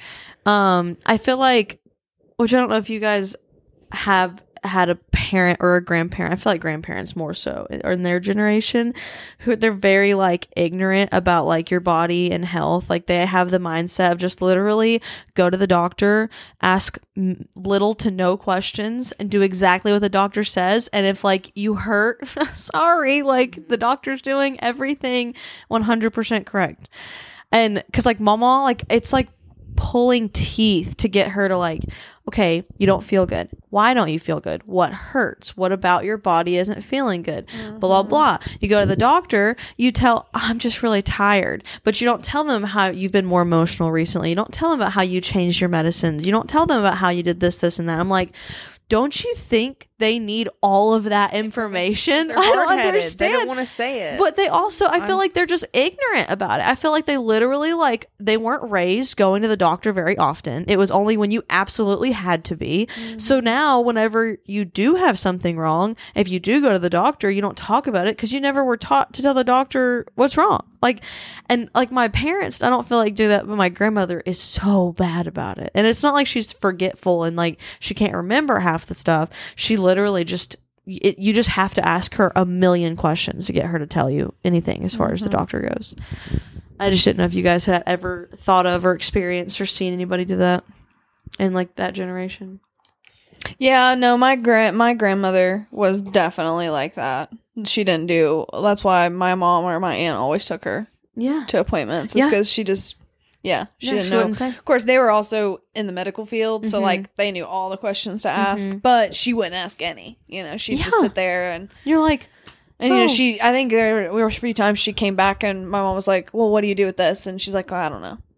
I feel like, which I don't know if you guys have had a parent or a grandparent. I feel like grandparents more so or in their generation, who they're very like ignorant about like your body and health. Like they have the mindset of just literally go to the doctor, ask little to no questions, and do exactly what the doctor says. And if like you hurt, sorry, like the doctor's doing everything 100% correct. And because like mama, like it's like pulling teeth to get her to like, okay, you don't feel good. Why don't you feel good? What hurts? What about your body isn't feeling good? Blah, blah, blah. You go to the doctor, you tell, I'm just really tired. But you don't tell them how you've been more emotional recently. You don't tell them about how you changed your medicines. You don't tell them about how you did this, this, and that. I'm like, don't you think they need all of that information? They're I don't hard-headed. understand. They don't want to say it. But they also, I feel like they're just ignorant about it. I feel like they literally, like, they weren't raised going to the doctor very often. It was only when you absolutely had to be. So now, whenever you do have something wrong, if you do go to the doctor, you don't talk about it because you never were taught to tell the doctor what's wrong. Like, and like my parents, I don't feel like do that, but my grandmother is so bad about it. And it's not like she's forgetful and like she can't remember half the stuff. She literally just, you just have to ask her a million questions to get her to tell you anything as far as the doctor goes. I just didn't know if you guys had ever thought of or experienced or seen anybody do that in like that generation. Yeah, no, my grandmother was definitely like that. She didn't do. That's why my mom or my aunt always took her Yeah. to appointments. It's Yeah. because she just, she didn't know. wouldn't say. Of course, they were also in the medical field, so like they knew all the questions to ask, but she wouldn't ask any. You know, she'd just Yeah. sit there and You're like, you know, Bro. I think there were a few times she came back and my mom was like, "Well, what do you do with this?" And she's like, "Oh, I don't know."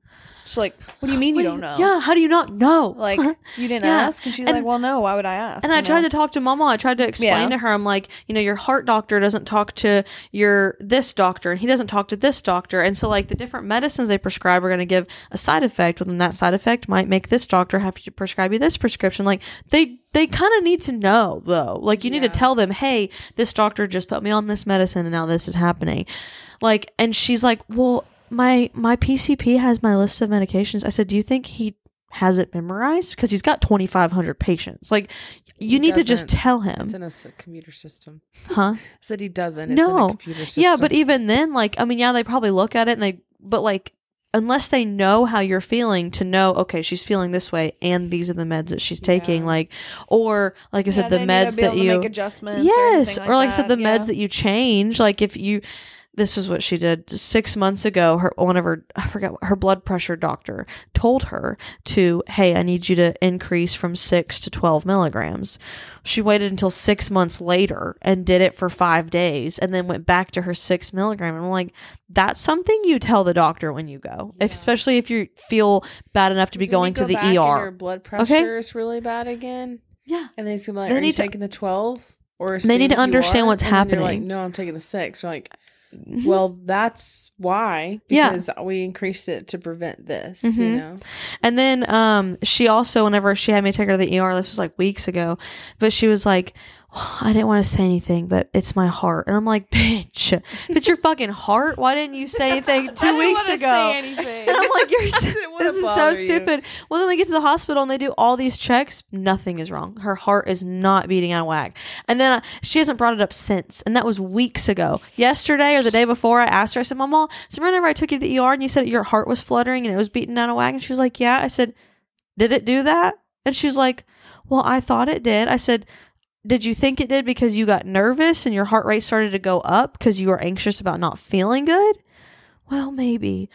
She's like, what do you mean you don't know? Yeah, how do you not know? Like, you didn't Yeah. ask? And she's And- like, well, no, why would I ask? And I tried to talk to Mama. I tried to explain Yeah. to her. I'm like, your heart doctor doesn't talk to this doctor, and he doesn't talk to this doctor. And so, like, the different medicines they prescribe are going to give a side effect. Well, then that side effect might make this doctor have to prescribe you this prescription. Like, they kind of need to know, though. Like, you need to tell them, hey, this doctor just put me on this medicine, and now this is happening. Like, and she's like, well, my PCP has my list of medications. I said, do you think he has it memorized? Because he's got 2,500 patients. Like, you need to just doesn't. tell It's him. in a computer system. Huh? I said he doesn't. It's No. in a computer system. Yeah, but even then, like, I mean, yeah, they probably look at it but like, unless they know how you're feeling to know, okay, she's feeling this way and these are the meds that she's taking, like, or like I said, the meds that you make adjustments. yes, or, or like I said, the that. meds that you change. Like, if you, this is what she did 6 months ago. I forgot, her blood pressure doctor told her to, hey, I need you to increase from 6 to 12 milligrams. She waited until 6 months later and did it for 5 days and then went back to her 6 milligram. And I'm like, that's something you tell the doctor when you go, especially if you feel bad enough to be going to the back and ER. your blood pressure is really bad again. Yeah. And then he's gonna be like, They are you need to- taking the 12? Or as They need soon to as you understand are? what's And then you're like, happening. no, I'm taking the 6. You're like, Mhm. well, that's why. Yeah. Because we increased it to prevent this, Mhm. you know? And then she also, whenever she had me take her to the ER, this was like weeks ago, but she was like, oh, I didn't want to say anything, but it's my heart. And I'm like, bitch, if it's your fucking heart, why didn't you say anything 2 weeks ago? And I'm like, didn't wanna this is so bother you. stupid. Well, then we get to the hospital and they do all these checks. Nothing is wrong. Her heart is not beating out of whack. And then she hasn't brought it up since. And that was weeks ago. Yesterday or the day before, I asked her, I said, Mama, so whenever I took you to the ER and you said your heart was fluttering and it was beating out of whack. And she was like, yeah. I said, did it do that? And she was like, well, I thought it did. I said, did you think it did because you got nervous and your heart rate started to go up because you were anxious about not feeling good? Well, maybe.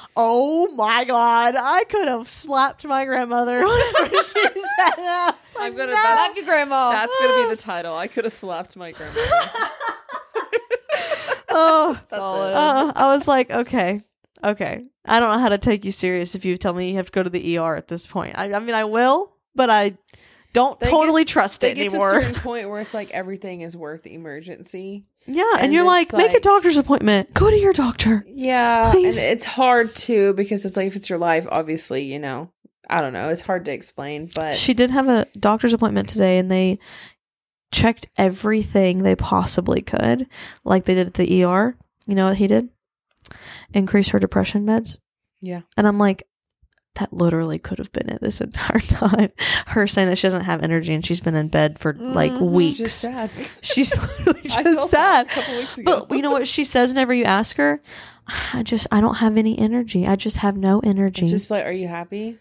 Oh my God. I could have slapped my grandmother whenever she said that. I'm gonna. Slap your grandma. That's gonna be the title. I could have slapped my grandmother. Oh, Solid. I was like, okay. I don't know how to take you serious if you tell me you have to go to the ER at this point. I mean, I will, but I don't They totally trust They it get to a anymore. certain point where it's like everything is worth the emergency. Yeah, and and you're it's like, make a like- doctor's appointment. Go to your doctor. Yeah, Please. and it's hard too because it's like if it's your life, obviously, you know. I don't know. It's hard to explain, but She did have a doctor's appointment today, and they checked everything they possibly could, like they did at the ER. You know what he did? Increase her depression meds. yeah, And I'm like, that literally could have been it this entire time. Her saying that she doesn't have energy and she's been in bed for like Mhm. weeks. just sad. She's literally I just felt sad. that a couple weeks ago. But you know what she says whenever you ask her? I don't have any energy. I just have no energy. It's just like, are you happy?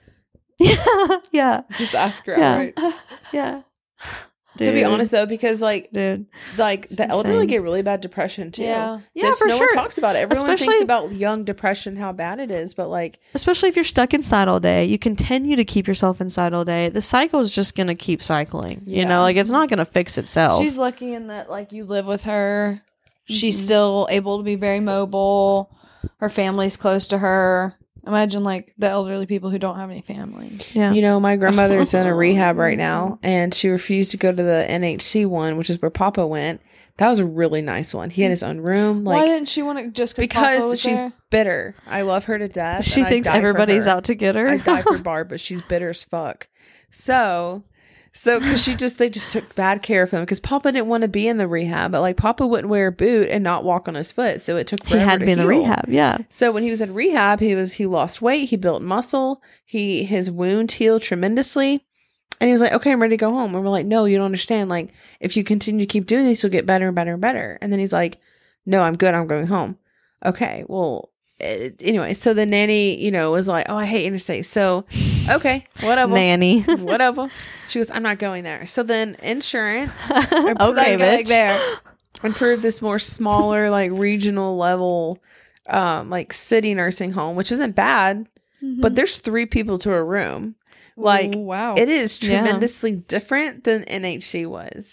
yeah. Just ask her Yeah. outright. Yeah. To be Dude. honest, though, because like Dude. the elderly insane. get really bad depression too. Yeah. Yeah, That's- for no sure. one talks about it. Everyone thinks Especially- about young depression, how bad it is, but like, Especially if you're stuck inside all day, you continue to keep yourself inside all day. The cycle is just going to keep cycling. You Yeah. know, like it's not going to fix itself. She's lucky in that, like, you live with her. She's Mhm. still able to be very mobile. Her family's close to her. Imagine, like, the elderly people who don't have any family. yeah. you know, my grandmother's in a rehab right now, and she refused to go to the NHC one, which is where Papa went. That was a really nice one. He had his own room, Why like didn't she want to just Papa because was she's there? bitter. I love her to death. She and I thinks die for everybody's her. out to get her. I die for Barb, but she's bitter as fuck. So because they just took bad care of him because Papa didn't want to be in the rehab, but like Papa wouldn't wear a boot and not walk on his foot, so it took He forever had to be in the heal. rehab. Yeah. So when he was in rehab, he lost weight, he built muscle, his wound healed tremendously, and he was like, "Okay, I'm ready to go home." And we're like, "No, you don't understand. Like, if you continue to keep doing this, you'll get better and better and better." And then he's like, "No, I'm good. I'm going home." Okay, well. Anyway, so the nanny, was like, "Oh, I hate interstate." So, okay, whatever. Nanny. Whatever. She goes, "I'm not going there." So then insurance okay, Like, bitch. there. approved this more smaller, like regional level, like city nursing home, which isn't bad, but there's 3 people to a room. Like Ooh, wow. it is Yeah. tremendously different than NHC was.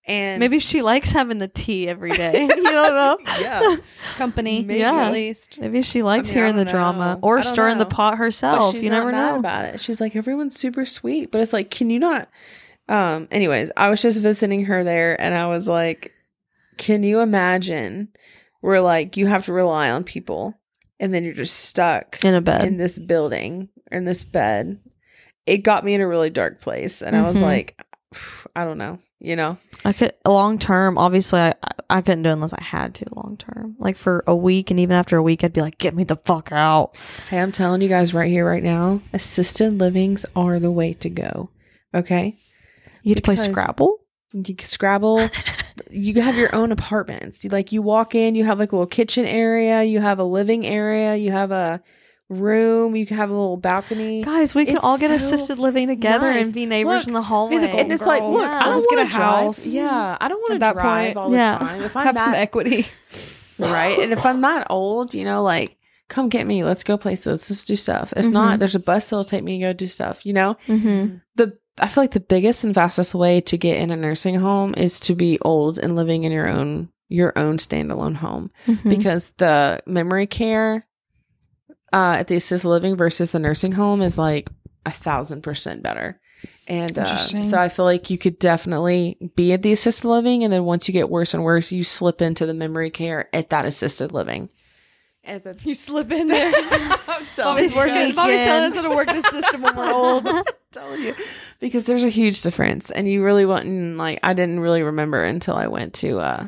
And Maybe she likes having the tea every day. You don't know. yeah. Company, Maybe. Yeah. at least. Maybe she likes I mean, I hearing the don't drama know. or I don't stirring the know. pot But herself. she's You not never mad know. about it. She's like, everyone's super sweet, but it's like, can you not? Anyways, I was just visiting her there, and I was like, can you imagine where like you have to rely on people, and then you're just stuck In a bed. in this building or in this bed? It got me in a really dark place, and I was Mhm. like, I don't know, you know. I could long term. Obviously, I couldn't do it unless I had to long term. Like for a week, and even after a week, I'd be like, "Get me the fuck out." Hey, I'm telling you guys right here, right now, assisted livings are the way to go. Okay. You get to play Because- Scrabble. You can Scrabble. You have your own apartments. You walk in, you have like a little kitchen area, you have a living area, you have a room, you can have a little balcony. Guys, we can It's all get so assisted living together nice. and be neighbors Look, in the hallway. golden And it's like, girls. look, Yeah. I don't Let's get want a to drive. house. Yeah, I don't want to At that drive point. all the Yeah. time. If I'm Have some that equity. right, and if I'm that old, like, come get me. Let's go places. Let's do stuff. If Mhm. not, there's a bus that'll take me and go do stuff. You know. Mm-hmm. I feel like the biggest and fastest way to get in a nursing home is to be old and living in your own standalone home, Mm-hmm. because the memory care at the assisted living versus the nursing home is like 1,000% better. And Interesting. so I feel like you could definitely be at the assisted living, and then once you get worse and worse, you slip into the memory care at that assisted living. As a You slip in there. I'm telling Bobby's you working. guys. Bobby's telling us how to work the system when we're old. Telling you, because there's a huge difference, and you really wouldn't like. I didn't really remember until I went to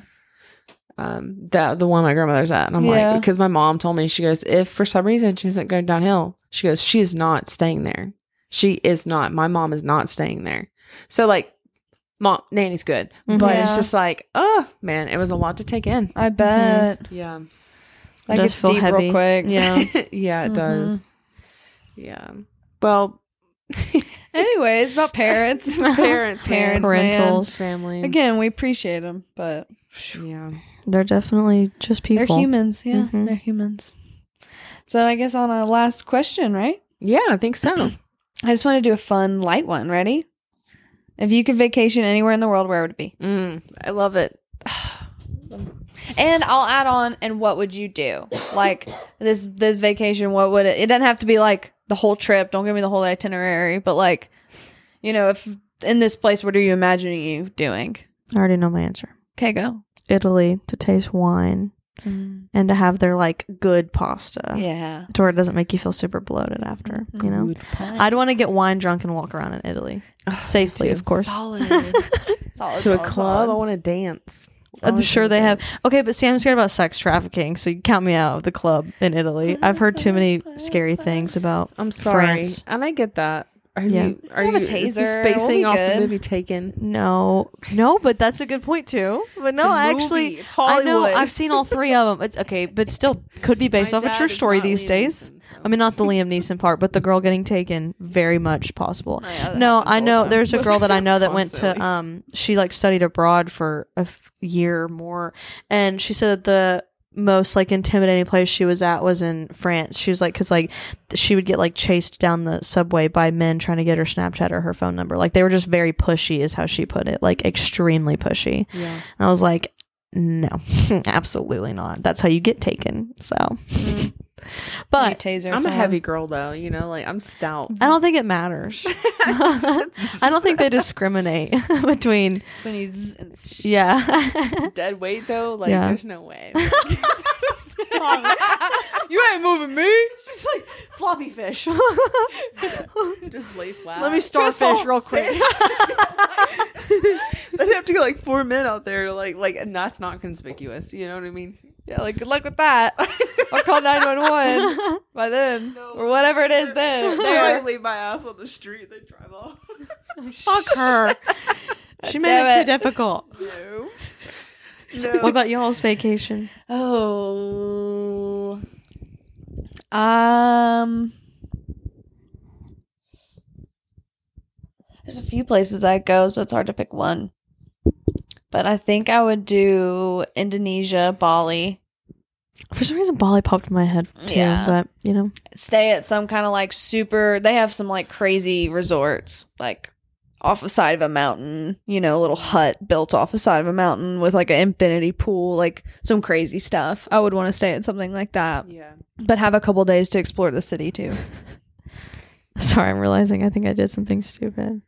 the one my grandmother's at, and I'm Yeah. like, because my mom told me, she goes, if for some reason she isn't going downhill, she goes, she is not staying there. She is not. My mom is not staying there. So like, mom nanny's good, but it's Yeah. just like, oh man, it was a lot to take in. I bet. Yeah, That does gets feel deep heavy. real quick. Yeah. yeah, it Mhm. does. Yeah, well, Anyways, about parents. parents, man. Parents, Parentals. family Again, we appreciate them, but Yeah. They're definitely just people. they're humans. Yeah, Mhm. they're humans. So I guess on a last question, right? Yeah, I think so. I just want to do a fun, light one. Ready? If you could vacation anywhere in the world, where would it be? I love it. And I'll add on, and what would you do? Like this vacation, what would it doesn't have to be like the whole trip. Don't give me the whole itinerary, but like, if in this place, what are you imagining you doing? I already know my answer. Okay, go. Italy, to taste wine and to have their like good pasta. Yeah. To where it doesn't make you feel super bloated after, you know? I'd want to get wine drunk and walk around in Italy. Safely, too. of course. Solid. Solid. To a club, I want to dance. I'm sure they have. Okay, but see, I'm scared about sex trafficking, so you count me out of the club in Italy. I've heard too many scary things about I'm sorry, France. and I get that. Are Yeah. you? Are We'll you? have a Is this taser. basing We'll be off good. the movie Taken? No, but that's a good point too. But no, It's a I movie. actually, It's I know Hollywood. I've seen all three of them. It's okay, but still could be based My off a dad true is story not these Liam days. Neeson, so. I mean, not the Liam Neeson part, but the girl getting taken, very much possible. Oh, yeah, that No, happens I all the know time. there's a girl that I know that went to Constantly. she like studied abroad for a year or more, and she said that the most like intimidating place she was at was in France. She was like, because like she would get like chased down the subway by men trying to get her Snapchat or her phone number. Like they were just very pushy, is how she put it, like extremely pushy. Yeah. And I was like, no, absolutely not. That's how you get taken. So, but taser. I'm a someone. heavy girl, though. Like I'm stout. I don't think it matters. I don't think they discriminate between. It's when you zzz and sh- Yeah. Dead weight, though. Like Yeah. there's no way. You ain't moving me. She's like floppy fish. Just lay flat. Let me starfish real quick. I'd have to go like 4 men out there to like, and that's not conspicuous. You know what I mean? Yeah, like good luck with that. Or call 911 by then, or whatever it is. Then I there. leave my ass on the street. They drive off. Fuck her. She made Damn it too it. difficult. No. What about y'all's vacation? Oh. There's a few places I'd go, so it's hard to pick one. But I think I would do Indonesia, Bali. For some reason, Bali popped in my head too. Yeah. But you know, Stay at some kind of like super. They have some like crazy resorts, like off the side of a mountain, you know, a little hut built off the side of a mountain with like an infinity pool, like some crazy stuff. I would want to stay at something like that, Yeah. but have a couple days to explore the city too. Sorry, I'm realizing I think I did something stupid.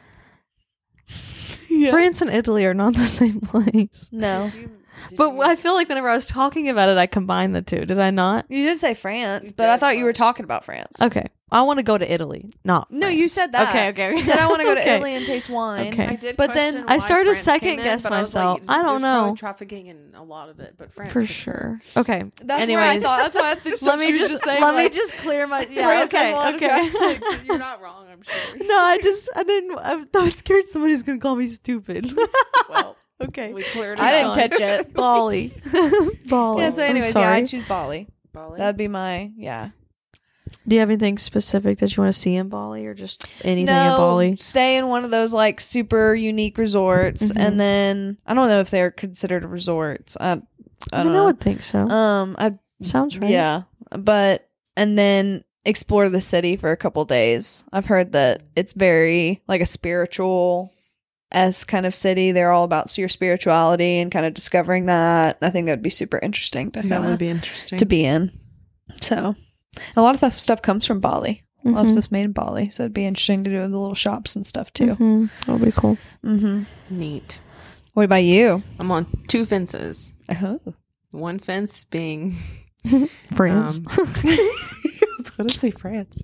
France and Italy are not the same place. No, But I feel like whenever I was talking about it, I combined the two. Did I not? you did say France, You but I did, thought you but- were talking about France. Okay. I want to go to Italy, not No, France. you said that. Okay. You said I want to go to Okay. Italy and taste wine. Okay. I did, But then question I why started to France second came in, guess but I was like, myself. I don't there's probably know. trafficking in a lot of it, but France For sure. Okay. That's Anyways, where I thought. That's why I think let me she was just saying, let me like, just clear my yeah. France has Okay. a lot of Okay. traffic. You're not wrong, I'm sure. No, I was scared somebody's gonna call me stupid. Well, Okay. we cleared it I up. didn't catch it. Bali. Bali. Yeah. So, I'm anyways, yeah, sorry. I choose Bali. Bali? That'd be my Do you have anything specific that you want to see in Bali, or just anything in Bali? Stay in one of those like super unique resorts, Mhm. and then I don't know if they're considered resorts. I don't I know. would think so. Sounds right. Yeah, but and then explore the city for a couple days. I've heard that it's very like a spiritual kind of city. They're all about your spirituality and kind of discovering that. I think that would be super interesting to That kinda- would be interesting. to be in. So a lot of that stuff comes from Bali. A lot of Mhm. stuff's made in Bali, so it'd be interesting to do the little shops and stuff too. Mhm. That would be cool. Mm-hmm. Neat. What about you? I'm on 2 fences. Oh. One fence being France. I was going to say France.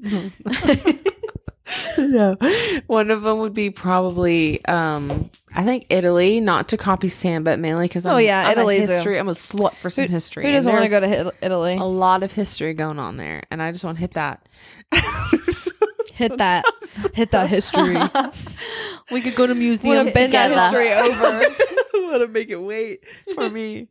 No. One of them would be probably I think Italy, not to copy Sam, but mainly because Oh, yeah, I'm Italy's a- I'm a slut for some history. Who and doesn't want to go there's to Italy? a lot of history going on there, and I just want to hit that. Hit that. Hit that history. We could go to Want museums to bend that together. history over. I want to make it wait for me.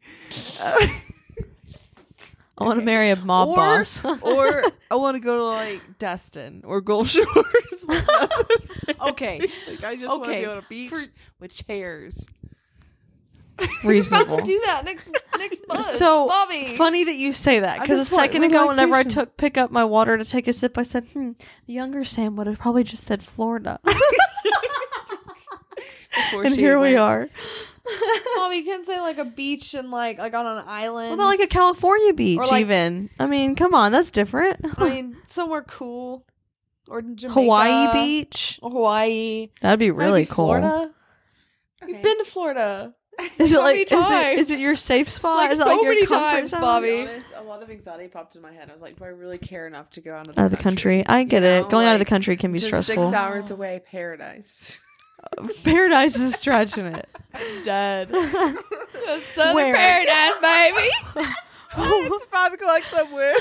I want to marry a mob boss. Or I want to go to like Destin or Gulf Shores. Okay. Like, I just want to Okay. be on a beach with chairs. Reasonable. About to do that next month. So Bobby. funny that you say that, I because a just want second ago, whenever I relaxation. pick up my water to take a sip, I said, the younger Sam would have probably just said Florida. Before And she here we went. are. Bobby, you can't say like a beach and like on an island. What about like a California beach, Or, like- even? I mean, come on, that's different. I mean, somewhere cool. Or Jamaica. Hawaii beach. Or Hawaii. That'd be really Maybe cool. Florida. Okay. You've been to Florida. Is it So like many is it times. your safe spot? Like, is it so like your many comfort times, zone? Bobby. To be honest, a lot of anxiety popped in my head. I was like, do I really care enough to go out of Out of the country. I get it. Going out of the country can be just stressful. 6 hours away, paradise. Paradise is stretching it. Dead. Southern Where? paradise, baby. It's 5 o'clock somewhere.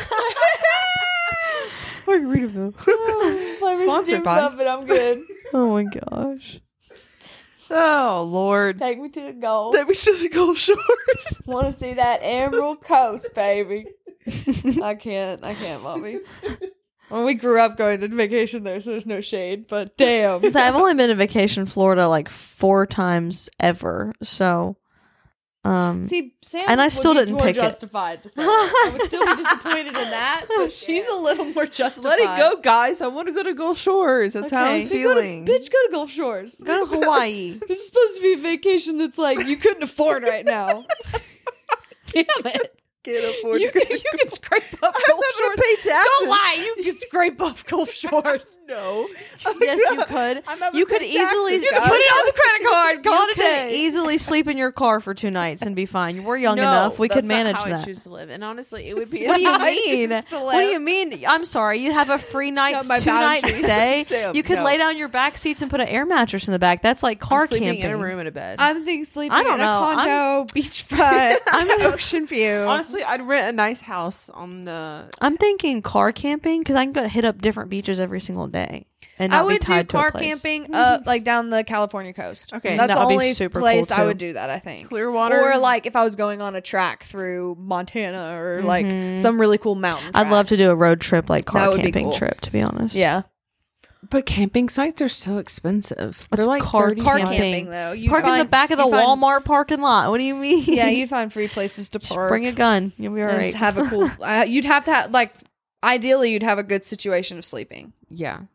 Margaritaville. Sponsored by- But I'm good. Oh my gosh. Oh Lord. Take me to the Gulf. That we should the Gulf Shores. Want to see that Emerald Coast, baby. I can't, Bobby. Well, we grew up going to vacation there, so there's no shade. But damn, So I've only been to vacation Florida like 4 times ever. So, see, Sam, And I would still be didn't more pick it. justified to say that. I would still be disappointed in that, but she's a little more justified. Let it go, guys. I want to go to Gulf Shores. That's how Okay. I'm Then go to- feeling. Bitch, go to Gulf Shores. go to Hawaii. This is supposed to be a vacation that's like you couldn't afford right now. Damn it. Can't afford You to can scrape up I'm Gulf not Shores. gonna pay taxes. Don't lie. You can scrape up Gulf Shores. No. Yes, you could. I'm not You gonna could pay taxes, easily- You can guys. put it on the credit card. Call You it a could day. easily sleep in your car for 2 nights and be fine. We're young No, enough. We could that's not manage how I that. choose to live. And honestly, it would be. What do you I mean? choose to What do live. you mean? I'm sorry. You'd have a free night's my 2-night boundaries. stay. Sam, You could no. lay down your back seats and put an air mattress in the back. That's like car I'm sleeping camping. in a room in a bed. I'm thinking sleeping I don't in know. a condo, beachfront, ocean view. Honestly, I'd rent a nice house on the. I'm thinking car camping because I can go hit up different beaches every single day and not I would be tied do to a car place. camping like down the California coast. Okay. That's That the would be only super place cool, I too. would do that, I think. Clearwater. Or like if I was going on a track through Montana or like some really cool mountain I'd love to track. do a road trip, like That car would be camping cool. trip. To be honest, Yeah. But camping sites are so expensive. It's They're like car 30 Car camping. camping though. You'd Park in the find- back of the you'd find- Walmart parking lot. What do you mean? Yeah, you'd find free places to Just park. bring a gun. You'll be all and right. have a cool you'd have to have like ideally you'd have a good situation of sleeping. Yeah.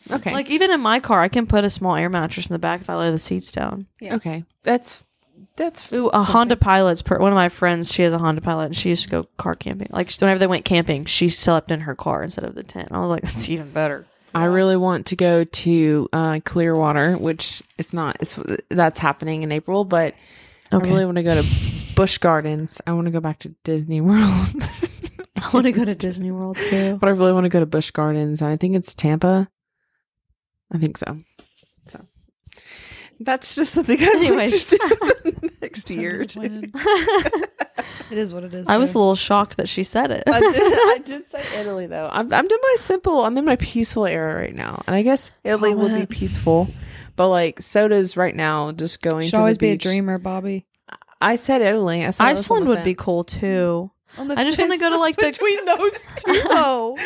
Okay. Like even in my car, I can put a small air mattress in the back if I lay the seats down. Yeah. Okay. That's Ooh, a Honda Pilot's one of my friends. She has a Honda Pilot, and she used to go car camping. Like whenever they went camping, she slept in her car instead of the tent. I was like, that's even better. I really want to go to Clearwater, which that's happening in April, but Okay. I really want to go to Busch Gardens. I want to go back to Disney World. I want to go to Disney World too. But I really want to go to Busch Gardens. And I think it's Tampa. I think so. So that's just something I Anyways. to do next So year. disappointed. It is what it is. I was a though. little shocked that she said it. I did say Italy though. I'm doing my simple. I'm in my peaceful era right now, and I guess Italy would be Comment. peaceful. But like soda's right now, just going Should to always the be a beach. dreamer, Bobby. I said Italy. I said Iceland would be cool too. I just want to go to like the. between those two. though.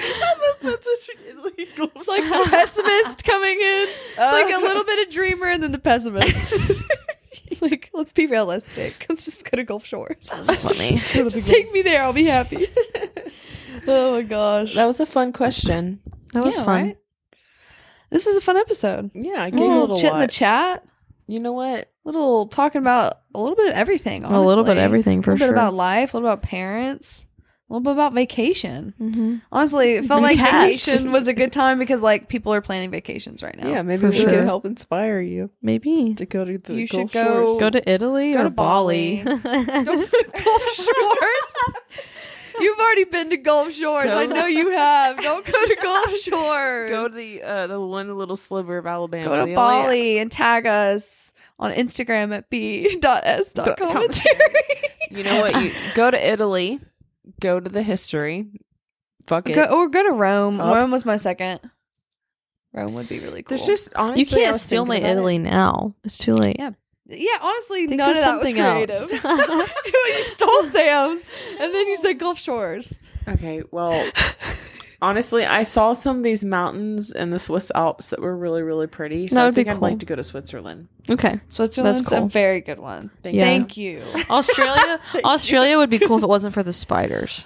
It's like the pessimist coming in. It's like a little bit of dreamer and then the pessimist. It's like, let's be realistic. Let's just go to Gulf Shores. That's funny. Just take me there. I'll be happy. Oh my gosh. That was a fun question. That was Yeah, fun. right? This was a fun episode. Yeah, I A giggled little a chit in the lot. chat. You know what? Little talking about a little bit of everything. A little bit of honestly. everything, for A little sure. bit about life. A little about parents. A little bit about vacation. Mm-hmm. Honestly, it felt like Cats. vacation was a good time because like people are planning vacations right now. Yeah, maybe For we sure. can help inspire you Maybe to go to the You Gulf should go- Shores. go to Italy Go or to Bali. Bali. Go to Gulf Shores. You've already been to Gulf Shores. Go- I know you have. Don't go to Gulf Shores. Go to the one little sliver of Alabama. Go to The Bali and tag us on Instagram at b.s.commentary. You know what? You go to Italy. Go to the history. Fuck it. Go to Rome. Up. Rome was my second. Rome would be really cool. There's just honestly, You I can't was steal my thinking about Italy it. now. It's too late. Yeah. Honestly, Think none of of that was something else. creative. You stole Sam's, and then you said Gulf Shores. Okay, well, honestly, I saw some of these mountains in the Swiss Alps that were really, really pretty. So That I would be think I'd cool. like to go to Switzerland. Okay. Switzerland's That's cool. a very good one. Yeah. Thank you. Australia would be cool if it wasn't for the spiders.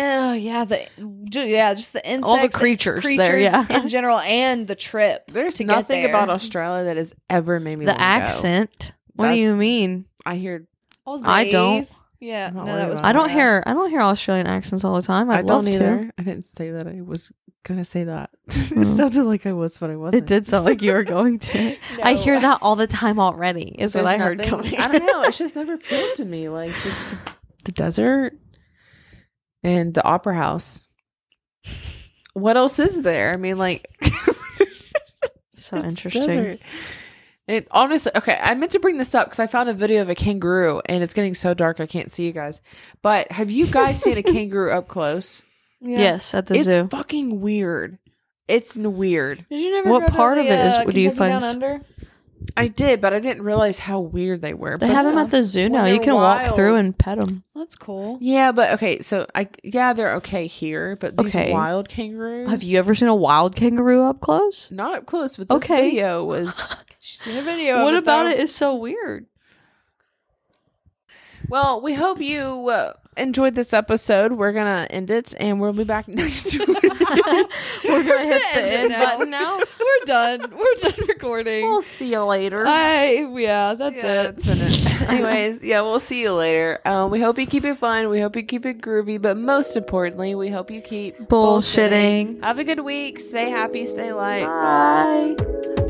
Just the insects, All the creatures there, yeah. in general, and the trip. There's to get nothing there. about Australia that has ever made me The wanna go. accent. What do That's- you mean? I hear. I don't. Aussies. Yeah, I'm no, not that worried was. about I don't Maria. hear Australian accents all the time. I'd I don't love either. to. I didn't say that I was gonna say that. Oh. It sounded like I was, but I wasn't. It did sound like you were going to. I No. heard that all the time already. Is what There's I heard nothing- coming. I don't know. It's just never appealed to me. Like just the desert and the opera house. What else is there? I mean, like So it's interesting. desert. It honestly, okay. I meant to bring this up because I found a video of a kangaroo, and it's getting so dark I can't see you guys. But have you guys seen a kangaroo up close? Yeah. Yes, at the It's zoo. fucking weird. It's weird. Did you never? What go to part of the, it is- do you Kentucky find- Down Under? I did, but I didn't realize how weird they were. They But have them yeah. at the zoo When now. You they're can walk through wild. and pet them. That's cool. yeah, but okay. So they're okay here, but these Okay. wild kangaroos. Have you ever seen a wild kangaroo up close? Not up close, but this Okay. video was. She's seen a video. What of about though. it is so weird? Well, we hope you enjoyed this episode. We're gonna end it, and we'll be back next week. We're gonna hit the end it end now. button now. We're done. We're done recording. We'll see you later. That's it. Anyways, yeah, we'll see you later. We hope you keep it fun. We hope you keep it groovy, but most importantly, we hope you keep Bullshitting. Have a good week. Stay happy. Stay light. Bye.